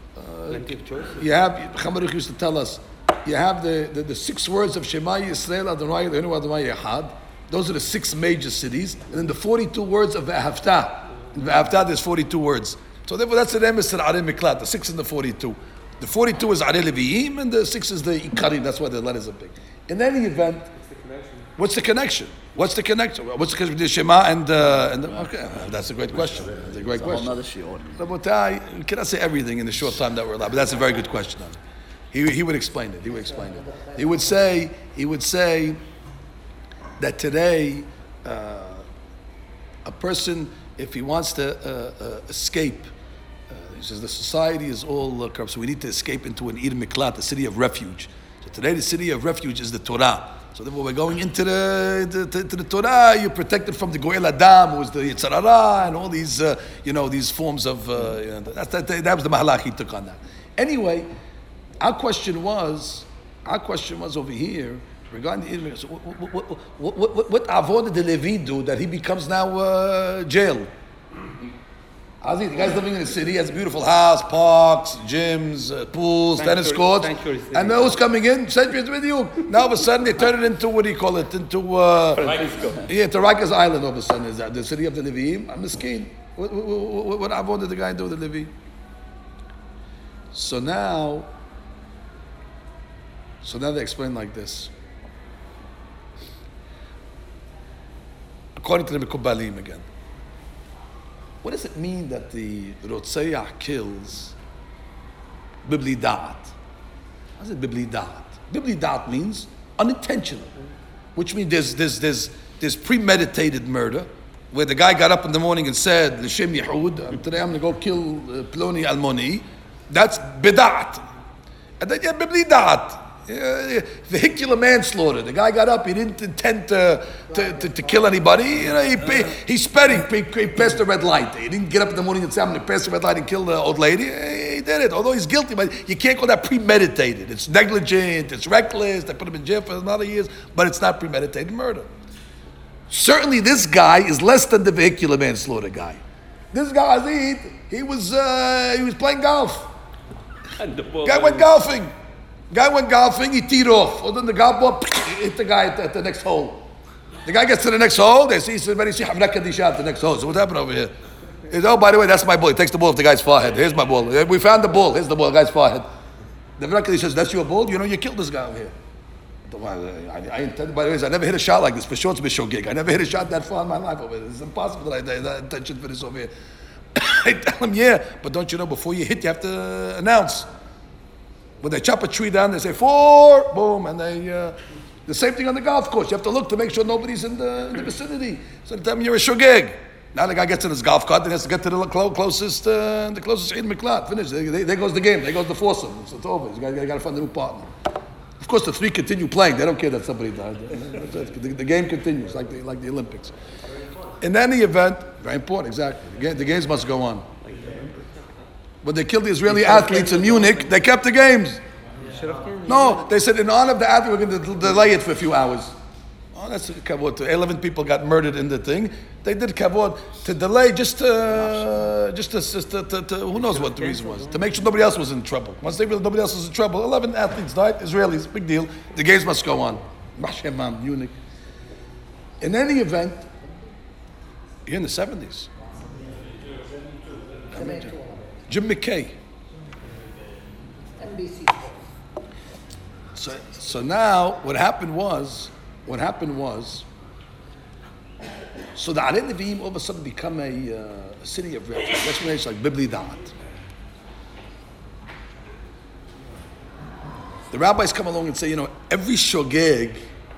Plenty of choices. You have, Chamaruk used to tell us, you have the, the, the six words of Shema Yisrael Adonai Eloheinu Adonai Echad. Those are the six major cities. And then the forty-two words of Ve'ahavta. In Ve'ahavta there's forty-two words. So therefore that's the emes of Arei Miklat, the six and the forty-two. The forty-two is Arei Levi'im and the six is the Ikarim. That's why the letters are big. In any event, what's the connection? What's the connection? What's the connection between Shema and, uh, and the, okay, that's a great question. That's a great question. Rabotai, we cannot say everything in the short time that we're allowed, but that's a very good question. He, he would explain it. He would explain it. He would say, he would say that today, uh, a person, if he wants to uh, uh, escape, uh, he says the society is all uh, corrupt, so we need to escape into an Ir Miklat, a city of refuge. So today the city of refuge is the Torah. So therefore we're going into the to, to, to the Torah. You're protected from the Goel Adam, who was the Yetzer Hara, and all these uh, you know these forms of uh, you know, that, that, that was the mahalach he took on that. Anyway, our question was our question was over here regarding the immigrants. So what what what what, what, what avodah de Levi do that he becomes now uh, jail? Aziz, the guy's living in the city, has a beautiful house, parks, gyms, uh, pools, Sanctuary, tennis courts. sanctuary And who's coming in? Sanctuary with you. Now all of a sudden they turn it into, what do you call it? Into, uh, yeah, to Rikers Island all of a sudden. Is that the city of the Leviim? I'm Miskeen. What, what, what, what avodah did the guy do with the Levi? So now, so now they explain like this. According to the Mekubalim again. What does it mean that the Rotzeach kills Bibli Da'at? What is it Bibli Da'at? Bibli Da'at means unintentional, which means there's, there's, there's, there's premeditated murder, where the guy got up in the morning and said, L'shem Yehud, today I'm going to go kill uh, Ploni Almoni. That's Bida'at. And then you have Bibli Da'at. Uh, vehicular manslaughter. The guy got up. He didn't intend to to, to, to kill anybody. You know, he he sped. He, he passed the red light. He didn't get up in the morning and say, "I'm going to pass the red light and kill the old lady." He did it. Although he's guilty, but you can't call that premeditated. It's negligent. It's reckless. They put him in jail for another years, but it's not premeditated murder. Certainly, this guy is less than the vehicular manslaughter guy. This guy, Aziz, he was uh, he was playing golf. And the ball Guy went golfing. Guy went golfing, he teed off. Well, then the golf ball hit the guy at the, at the next hole. The guy gets to the next hole, they see, so they see Havna Kadisha at the next hole. So what happened over here? He says, oh, by the way, that's my ball. He takes the ball off the guy's forehead. Here's my ball. We found the ball. Here's the ball, the guy's forehead. The Havna Kadisha says, that's your ball? You know, you killed this guy over here. I, I intended, by the way, I never hit a shot like this. For sure, it's a show gig. I never hit a shot that far in my life over here. It's impossible that I had that intention for this over here. I tell him, yeah, but don't you know, before you hit, you have to announce. When they chop a tree down, they say four, boom, and they, uh, the same thing on the golf course. You have to look to make sure nobody's in the, in the vicinity. So they tell me you're a shogeg. Now the guy gets in his golf cart, and he has to get to the clo- closest, uh, the closest Eid Miklat. Finish. There, there goes the game. There goes the foursome. It's, it's over. You got to find a new partner. Of course, the three continue playing. They don't care that somebody died. The, the game continues, like the, like the Olympics. In any event, very important, exactly. The, game, the games must go on. When they killed the Israeli athletes in Munich, they kept the games. No, they said in honor of the athlete, we're going to delay it for a few hours. Oh, that's kavod. eleven people got murdered in the thing. They did kavod to delay, just to, just to, just to, to, to, who knows what the reason was, to make sure nobody else was in trouble. Once they realized nobody else was in trouble, eleven athletes died, Israelis, big deal. The games must go on. Munich. In any event, you're in the seventies. Jim McKay. N B C. So, so now what happened was, what happened was, so the Arei Nevi'im all of a sudden become a, uh, a city of refuge. That's when it's like Bibli Da'at. The rabbis come along and say, you know, every shogeg,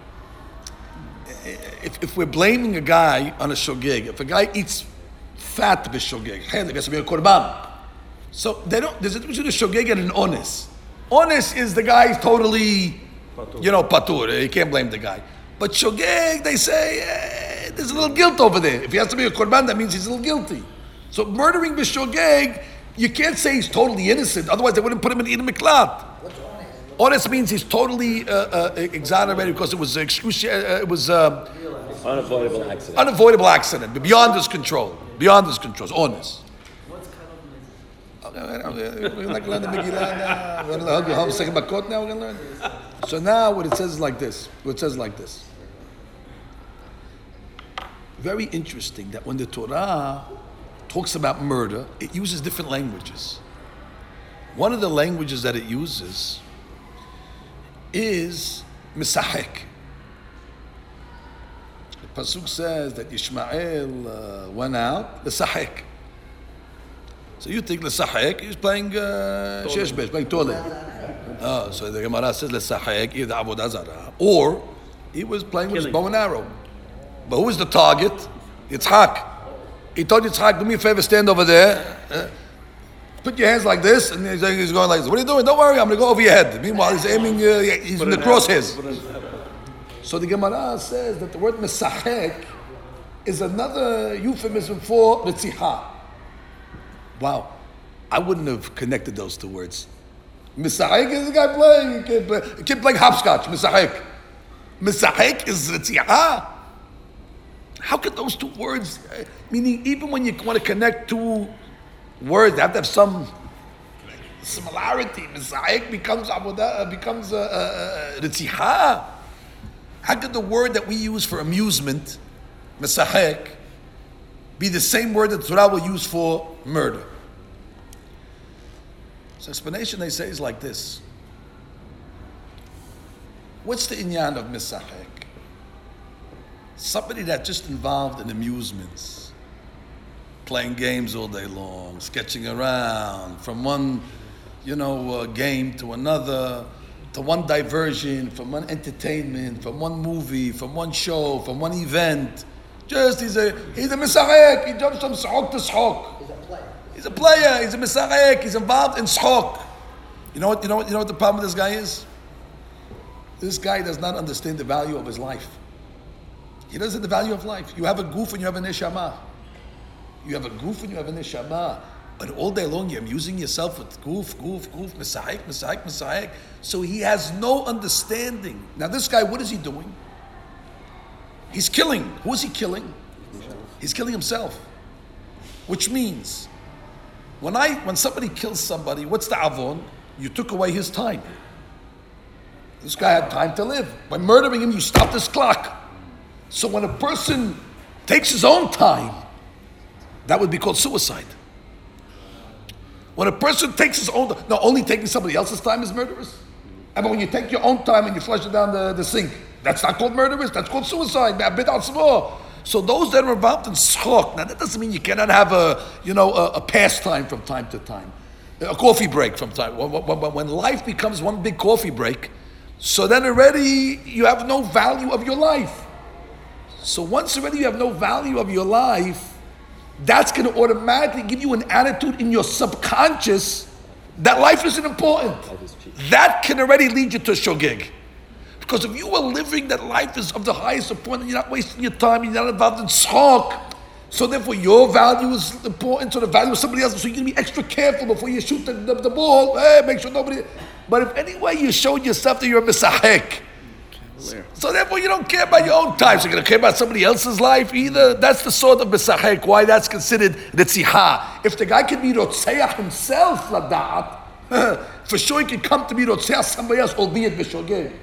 if, if we're blaming a guy on a shogeg, if a guy eats fat b'shogeg, hey, there has to be a korban. So they don't. There's a difference between a shogeg and an honest. Honest is the guy totally, you know, patur. You can't blame the guy. But shogeg, they say eh, there's a little guilt over there. If he has to be a korban, that means he's a little guilty. So murdering b'shogeg, you can't say he's totally innocent. Otherwise, they wouldn't put him in Eid Miklat. What's honest? Honest means he's totally uh, uh, exonerated because it was excruciating. Uh, it was uh, unavoidable accident. unavoidable accident, but beyond his control. Beyond his control. It's honest. We're not learn the Megillah now. We're going to learn Second Bakot now. We're going to learn. So now, what it says is like this. What it says is like this. Very interesting that when the Torah talks about murder, it uses different languages. One of the languages that it uses is misahek. The pasuk says that Ishmael uh, went out l'sahek. So you think l'sahek is playing uh, sheshbesh, playing toilet. Oh, so the Gemara says l'sahek either avodah zarah, or he was playing with his bow and arrow. But who is the target? Yitzhak. He told Yitzhak, do me a favor, stand over there. Uh, put your hands like this, and he's, he's going like this. What are you doing? Don't worry, I'm going to go over your head. Meanwhile, he's aiming, uh, he's in the crosshairs. So the Gemara says that the word mesachek is another euphemism for mitzicha. Wow, I wouldn't have connected those two words. Mesachek is the guy playing, a kid, play, a kid playing hopscotch, mesachek. Mesachek is mitzicha. How could those two words, meaning even when you want to connect two words, they have to have some similarity. Mesachek becomes avodah, becomes ritzicha. How could the word that we use for amusement, mesachek, be the same word that the Torah will use for murder? So explanation they say is like this. What's the inyan of mesachek? Somebody that's just involved in amusements, playing games all day long, sketching around from one, you know, uh, game to another, to one diversion, from one entertainment, from one movie, from one show, from one event. Just he's a he's a misarek. He jumps from shok to shok. He's a player. He's a player. He's a misarek. He's involved in shok. You know what? You know what? You know what the problem with this guy is? This guy does not understand the value of his life. He doesn't know the value of life. You have a goof and you have a neshama. You have a goof and you have a neshama. But all day long you're amusing yourself with goof, goof, goof, misahik, misahik, misahik. So he has no understanding. Now this guy, what is he doing? He's killing. Who is he killing? He's killing himself. Which means, when I when somebody kills somebody, what's the avon? You took away his time. This guy had time to live. By murdering him, you stopped his clock. So when a person takes his own time, that would be called suicide. When a person takes his own, no, only taking somebody else's time is murderous. And when you take your own time and you flush it down the, the sink, that's not called murderous, that's called suicide. So those that are involved in schok, now that doesn't mean you cannot have a, you know, a, a pastime from time to time, a coffee break from time. When, when, when life becomes one big coffee break, so then already you have no value of your life. So once already you have no value of your life, that's going to automatically give you an attitude in your subconscious that life isn't important. That can already lead you to shogeg. Because if you are living that life is of the highest importance, you're not wasting your time, you're not involved in schok, so therefore your value is important to the value of somebody else, so you're going to be extra careful before you shoot the, the, the ball, hey, make sure nobody... But if anyway you showed yourself that you're a misahek, so therefore you don't care about your own time, so you're going to care about somebody else's life either. That's the sort of misahek, why that's considered ritziha. If the guy can be rotzeach himself, ladat, for sure he can come to be rotzeach somebody else, albeit b'shogeg.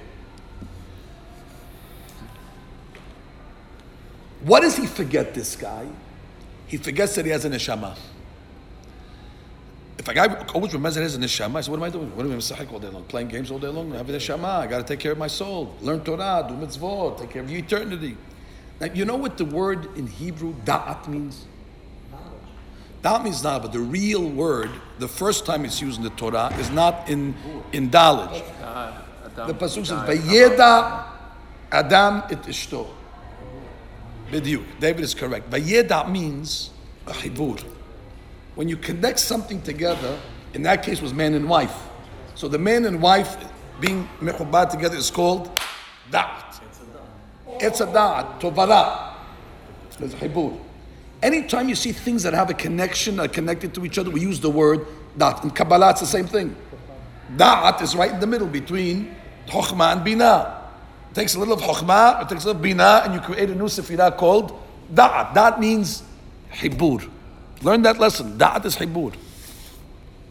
What does he forget, this guy? He forgets that he has a neshama. If a guy always remembers that he has a neshama, I say, what am I doing? What am I doing all day long? Playing games all day long? I have a neshama. I got to take care of my soul. Learn Torah, do mitzvot, take care of your eternity. Now, you know what the word in Hebrew, da'at, means? Da'at means not, but the real word, the first time it's used in the Torah, is not in, in knowledge. The pasuk says, Vayeda Adam et ishto. B'diuk. David is correct. Vayeda means a chibur. When you connect something together, in that case was man and wife. So the man and wife being mechubad together is called da'at. It's a da'at, tovara. There's a chibur. Anytime you see things that have a connection, are connected to each other, we use the word da'at. In Kabbalah, it's the same thing. Da'at is right in the middle between chokhmah and binah. It takes a little of chokhmah, it takes a little of binah, and you create a new sefirah called da'at. Da'at means chibur. Learn that lesson. Da'at is hibur.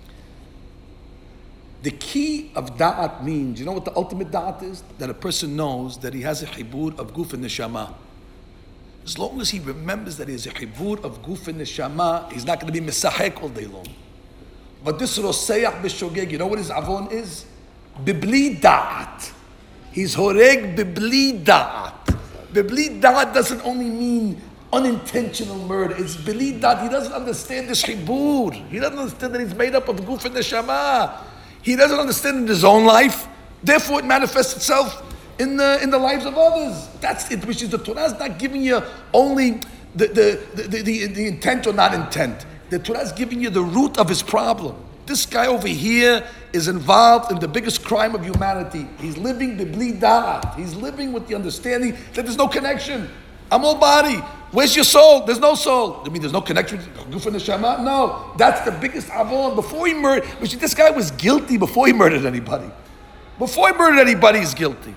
The key of da'at means, you know what the ultimate da'at is? That a person knows that he has a hibur of guf and neshama. As long as he remembers that he has a hibur of guf and neshama, he's not going to be misahek all day long. But this rosayach b'shogeg, you know what his avon is? Bibli da'at. He's horeg bibli da'at. Bibli da'at doesn't only mean unintentional murder. It's bibli da'at. He doesn't understand this hibur. He doesn't understand that he's made up of guf and neshama. He doesn't understand in his own life. Therefore, it manifests itself in the in the lives of others. That's it, which is the Torah is not giving you only the the, the, the, the intent or not intent. The Torah is giving you the root of his problem. This guy over here is involved in the biggest crime of humanity. He's living bibli da'at. He's living with the understanding that there's no connection. I'm all body. Where's your soul? There's no soul. I mean, there's no connection with Guf and Neshama? No. That's the biggest avon. Before he murdered, which this guy was guilty before he murdered anybody. Before he murdered anybody, he's guilty.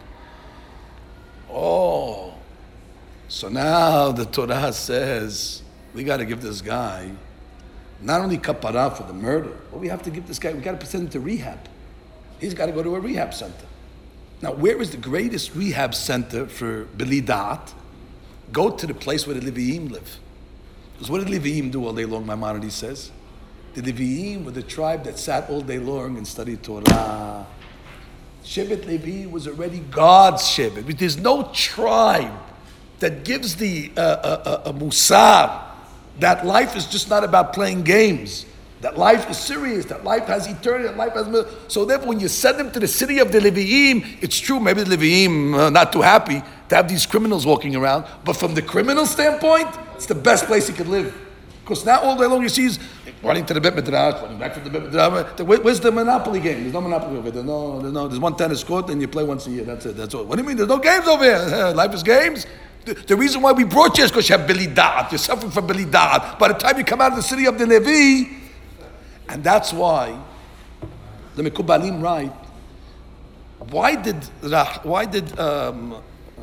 Oh. So now the Torah says, we got to give this guy not only kapara for the murder, but we have to give this guy, we got to send him to rehab. He's got to go to a rehab center. Now, where is the greatest rehab center for Bili Da'at? Go to the place where the Levi'im live. Because what did Levi'im do all day long, Maimonides says? The Levi'im were the tribe that sat all day long and studied Torah. Shevet Levi was already God's Shevet. But there's no tribe that gives the uh, uh, uh, musar that life is just not about playing games. That life is serious, that life has eternity, that life has... So therefore, when you send them to the city of the Levi'im, it's true, maybe the Levi'im are not too happy to have these criminals walking around, but from the criminal standpoint, it's the best place he could live. Because now all day long you see he's running to the Bet Midrash, running back from the Bet Midrash. Where's the Monopoly game? There's no Monopoly over here. There's no, there's no, there's one tennis court and you play once a year. That's it, that's all. What do you mean? There's no games over here. Life is games. The, the reason why we brought you is because you have Bili Da'at. You're suffering from Bili Da'at. By the time you come out of the city of the Levi, and that's why the Mekubalim write, why did why did um,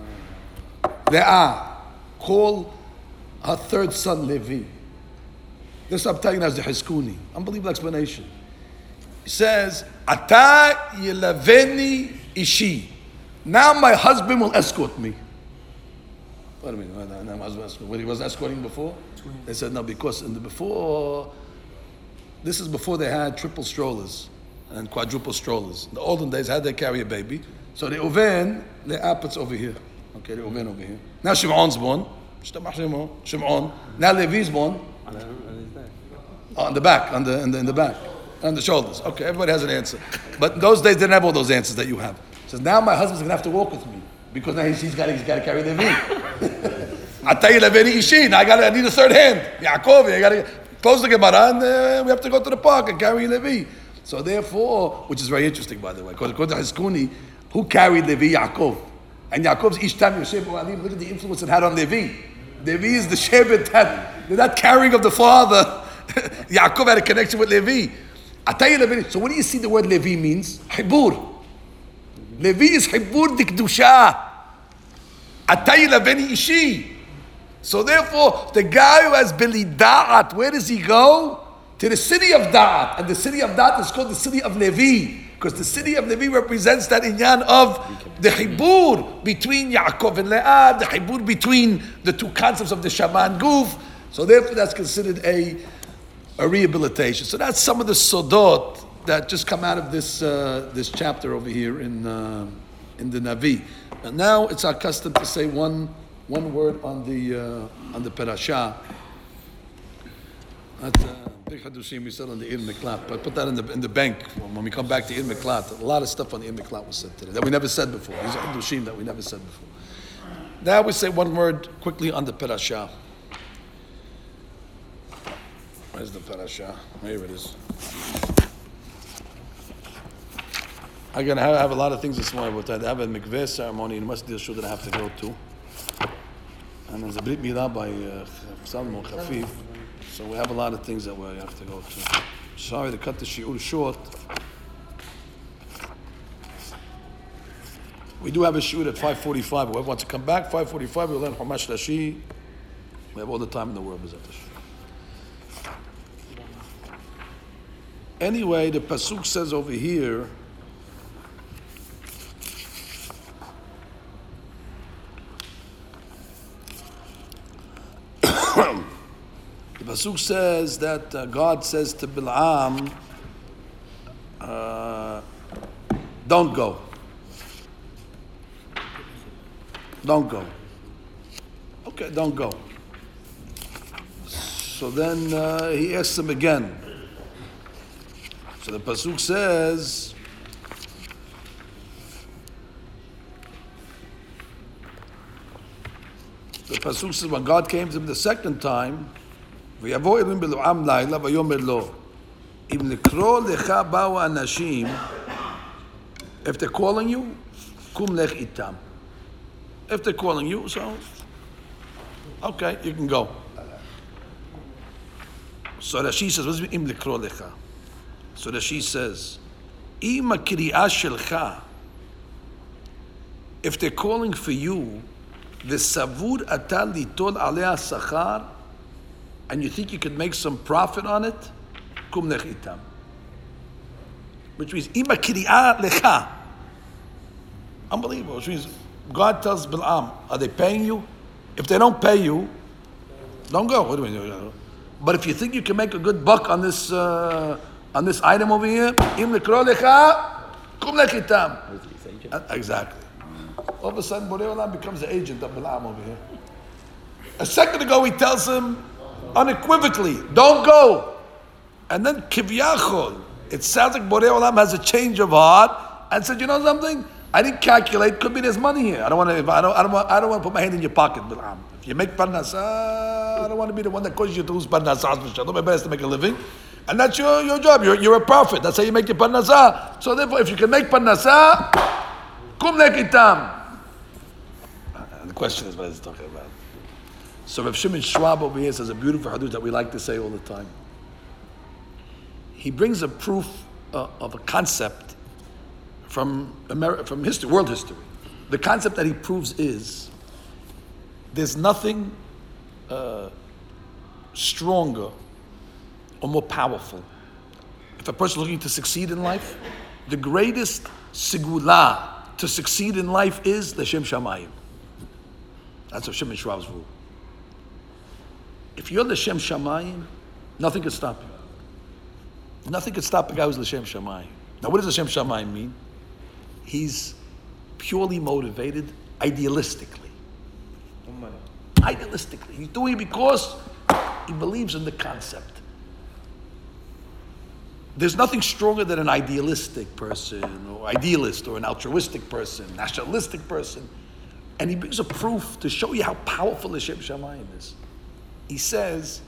Leah call her third son Levi? This I'm telling you as the Hiskuni. Unbelievable explanation. He says, Ata yelaveni ishi. Now my husband will escort me. What do you mean? Now my husband escort. When he was escorting before? They said no, because in the before, this is before they had triple strollers and quadruple strollers. In the olden days, how they carry a baby? So the Uven, the puts over here. Okay, the Uven over here. Now Shimon's born. Shimon. Now Levi's born. On the back, on the, in the in the back, on the shoulders. Okay, everybody has an answer. But in those days, they didn't have all those answers that you have. He says, now my husband's going to have to walk with me because now he's, he's got he's got to carry Levi. I tell you, Levi Ishi. Now I got I need a third hand. Yaakov, I got to close the Gemara and uh, we have to go to the park and carry Levi. So therefore, which is very interesting, by the way, because according to Hiskuni, who carried Levi? Yaakov. And Yaakov's Ishtam Yosef Oalim, look at the influence it had on Levi. Levi is the Shevet that, that carrying of the father. Yaakov had a connection with Levi. I tell you, Levi. So what do you see the word Levi means? Hibur. Levi is Hibur Dikdusha. I tell you, Levi Ishi. So therefore, the guy who has Bili Da'at, where does he go? To the city of Da'at. And the city of Da'at is called the city of Levi. Because the city of Levi represents that inyan of the Hibur between Yaakov and Leah, the Hibur between the two concepts of the Shaman Guf. So therefore, that's considered a a rehabilitation. So that's some of the sodot that just come out of this uh, this chapter over here in uh, in the Navi. And now it's our custom to say one one word on the uh, on the parasha. That's uh, big hadushim we said on the Ir Miklat. But put that in the in the bank when we come back to Ir Miklat. A lot of stuff on the Ir Miklat was said today that we never said before. These are hadushim that we never said before. Now we say one word quickly on the parasha. Where's the parasha? Here it is. I'm going to have, have a lot of things this morning, but I have a mikveh ceremony in Masjid Yeshua that I have to go to. And there's a Brit Milah by uh, Salomon Khafif. So we have a lot of things that we have to go to. Sorry to cut the shiur short. We do have a shiur at five forty-five. Whoever wants to come back, five forty-five, we'll learn Chumash Rashi. We have all the time in the world. Anyway, the pasuk says over here. The pasuk says that uh, God says to Bil'am, uh, "Don't go. Don't go. Okay, don't go." So then uh, he asks him again. So the pasuk says, the pasuk says when God came to him the second time, "V'yavo Elohim b'lo'am layla v'yomer lo, im likro lecha ba'u anashim." If they're calling you, kum lech itam. If they're calling you, so okay, you can go. So Rashi says, "What does it mean im likro lecha?" So Rashi says, "Im kri'ah shelcha." If they're calling for you, v'savur ata litol alea sachar, and you think you could make some profit on it, kum lech itam. Which means im kri'ah lecha. Unbelievable. Which means God tells Bil'am, are they paying you? If they don't pay you, don't go. What do we do? But if you think you can make a good buck on this uh, on this item over here, im likro lecha, kum lech itam. Exactly. All of a sudden, Borei Olam becomes the agent of Bil'am over here. A second ago, he tells him unequivocally, don't go. And then kivyachol, it sounds like Borei Olam has a change of heart and said, you know something? I didn't calculate. Could be there's money here. I don't want to. I don't. I don't want. I don't want to put my hand in your pocket, Bil'am. If you make parnasa, I don't want to be the one that causes you to lose parnasa. My best to make a living, and that's your, your job. You're you're a prophet. That's how you make your parnasa. So therefore, if you can make parnasa, kum lech itam. The question is what he's talking about. So Rav Shimon Schwab over here says a beautiful hadith that we like to say all the time. He brings a proof uh, of a concept from America, from history, world history. The concept that he proves is there's nothing uh, stronger or more powerful. If a person is looking to succeed in life, the greatest sigula to succeed in life is l'shem shamayim. That's Rav Shimon Schwab's rule. If you're l'shem shamayim, nothing can stop you. Nothing can stop a guy who's l'shem shamayim. Now, what does l'shem shamayim mean? He's purely motivated idealistically. Idealistically. He's doing it because he believes in the concept. There's nothing stronger than an idealistic person, or idealist, or an altruistic person, nationalistic person. And he brings a proof to show you how powerful the Shem Shamayim is. He says,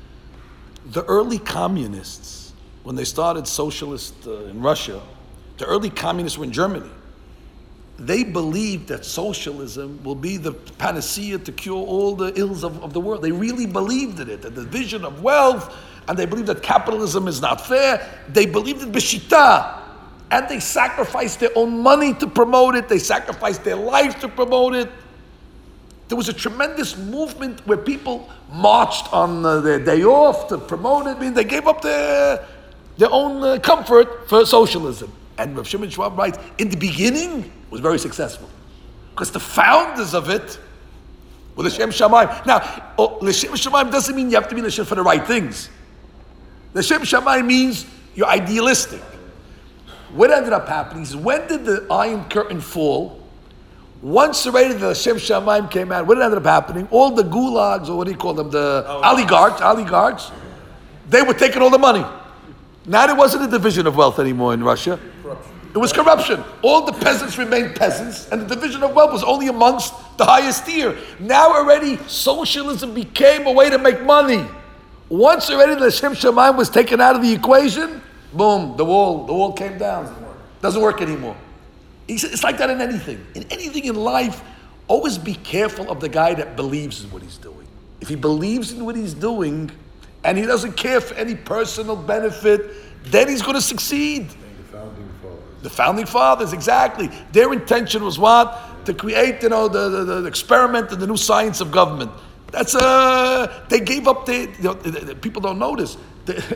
the early communists, when they started socialist uh, in Russia, the early communists were in Germany. They believed that socialism will be the panacea to cure all the ills of, of the world. They really believed in it, the division of wealth, and they believed that capitalism is not fair. They believed in Beshita, and they sacrificed their own money to promote it. They sacrificed their life to promote it. There was a tremendous movement where people marched on uh, their day off to promote it. I mean, they gave up their, their own uh, comfort for socialism. And Rav Shimon Schwab writes, in the beginning, it was very successful. Because the founders of it were L'Shem Shamayim. Now, oh, L'Shem Shamayim doesn't mean you have to be L'Shem for the right things. L'Shem Shamayim means you're idealistic. What ended up happening is, when did the Iron Curtain fall? Once already the L'Shem Shamayim came out, what ended up happening? All the gulags, or what do you call them, the oh, oligarchs, oligarchs, they were taking all the money. Now there wasn't a division of wealth anymore in Russia. Corruption. It was corruption. All the peasants remained peasants, and the division of wealth was only amongst the highest tier. Now already socialism became a way to make money. Once already the Shem Shamayim was taken out of the equation, boom, the wall, the wall came down. Doesn't work, Doesn't work anymore. He said, it's like that in anything. In anything in life, always be careful of the guy that believes in what he's doing. If he believes in what he's doing, and he doesn't care for any personal benefit, then he's going to succeed. The founding fathers. The founding fathers, exactly. Their intention was what? To create, you know, the, the, the experiment and the new science of government. That's uh they gave up their, you know, people don't notice. The,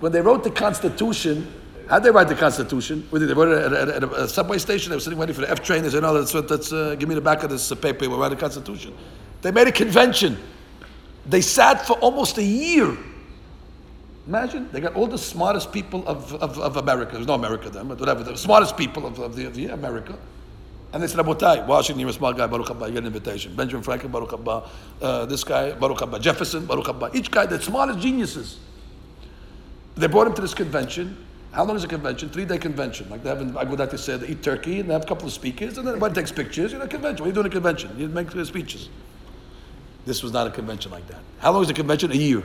when they wrote the Constitution, how'd they write the Constitution? They wrote it at, at, at a subway station. They were sitting waiting for the F train. They said, "No, let's, let's uh, give me the back of this uh, paper. We'll write a Constitution." They made a convention. They sat for almost a year. Imagine, they got all the smartest people of, of, of America. There's no America then, but whatever. The smartest people of, of, the, of the America. And they said, Rabotai, Washington, you're a smart guy, Baruch Haba, you get an invitation. Benjamin Franklin, Baruch Haba. Uh, this guy, Baruch Haba. Jefferson, Baruch Haba. Each guy, the smartest geniuses. They brought him to this convention. How long is a convention? Three-day convention. Like they have in Agudat, they say, they eat turkey, and they have a couple of speakers, and then everybody takes pictures. You know, convention. What are you doing at a convention? You make speeches. This was not a convention like that. How long is a convention? A year.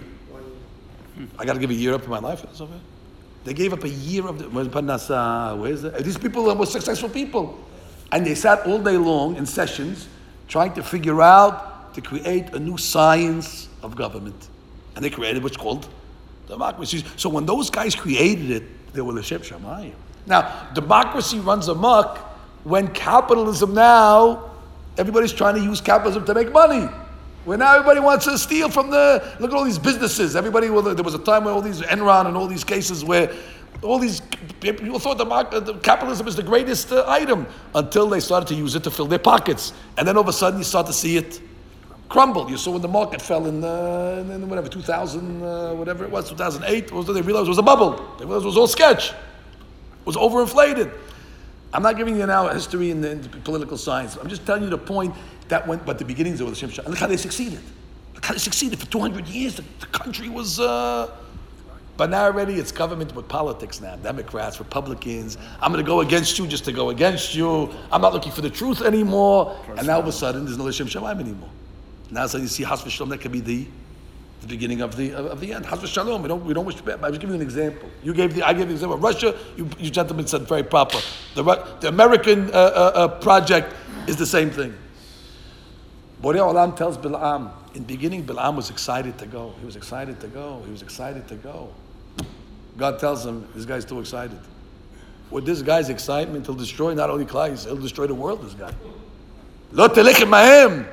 I got to give a year up in my life. That's okay. They gave up a year of the. Where's Parnasa? Where's the, these people were successful people, and they sat all day long in sessions, trying to figure out to create a new science of government, and they created what's called democracy. So when those guys created it, they were l'shem shamayim. Now democracy runs amok when capitalism now. Everybody's trying to use capitalism to make money. Where now everybody wants to steal from the, look at all these businesses. Everybody, well, there was a time where all these Enron and all these cases where all these people thought the, the capitalism is the greatest uh, item until they started to use it to fill their pockets. And then all of a sudden you start to see it crumble. You saw when the market fell in, uh, in whatever, two thousand, uh, whatever it was, two thousand eight, was, they realized it was a bubble. They realized it was all sketch. It was overinflated. I'm not giving you now history and, and political science. I'm just telling you the point that went, but the beginnings of the Shem Shah. And look how they succeeded. Look how they succeeded. For two hundred years, the, the country was, uh, but now already it's government with politics now. Democrats, Republicans. I'm going to go against you just to go against you. I'm not looking for the truth anymore. And now all of a sudden, there's no Shem Shamayim anymore. Now so you see, Has v'Shalom, that could be the, the beginning of the of, of the end. Has v'Shalom. We don't we don't wish to be. I was giving you an example. You gave the I gave the example of Russia. You, you gentlemen said very proper. The the American uh, uh, uh, project is the same thing. Borei Olam tells Bil'am, in the beginning Bil'am was excited to go. He was excited to go. He was excited to go. God tells him, this guy's too excited. With this guy's excitement, he'll destroy not only Klai, he'll destroy the world, this guy. Lo telech mahem.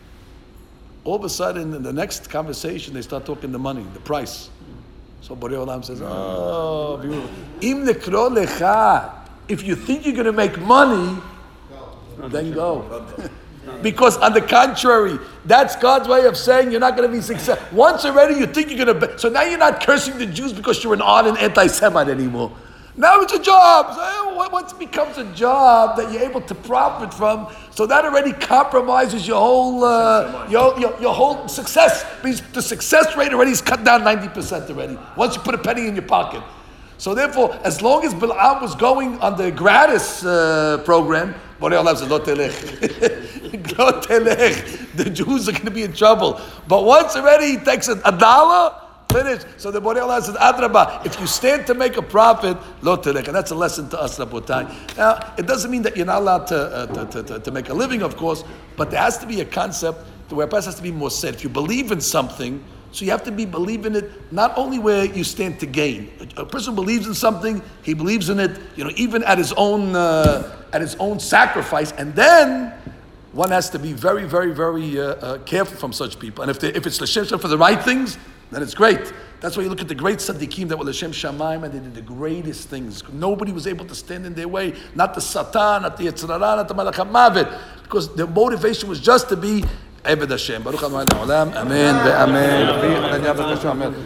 All of a sudden, in the next conversation, they start talking the money, the price. So Borei Olam says, oh, beautiful. Im nekro lecha. If you think you're going to make money, then go. Because on the contrary, that's God's way of saying you're not going to be successful. Once already you think you're going to be, so now you're not cursing the Jews because you're an ardent anti-Semite anymore. Now it's a job. So once it becomes a job that you're able to profit from, so that already compromises your whole uh, your, your your whole success. Because the success rate already is cut down ninety percent already. Once you put a penny in your pocket. So therefore, as long as Bil'am was going on the gratis uh, program, Borei Olam says, Lo telech. Lo telech. The Jews are going to be in trouble. But once already he takes a, a dollar, finish. So the Borei Olam says, Adrabah, if you stand to make a profit, Lo telech. And that's a lesson to us, Rabotai. Now, it doesn't mean that you're not allowed to, uh, to, to, to make a living, of course, but there has to be a concept where a person has to be more said. If you believe in something, so you have to be believing it not only where you stand to gain. A, a person believes in something, he believes in it, you know, even at his own uh, at his own sacrifice. And then one has to be very, very, very uh, uh, careful from such people. And if they, if it's l'shem for the right things, then it's great. That's why you look at the great tzaddikim that were l'shem shamayim, and they did the greatest things. Nobody was able to stand in their way. Not the Satan, not the Yetzer Hara, not the Malach HaMavet, because their motivation was just to be Eved Hashem. Baruch Adonai Le'olam. Amen. Amen.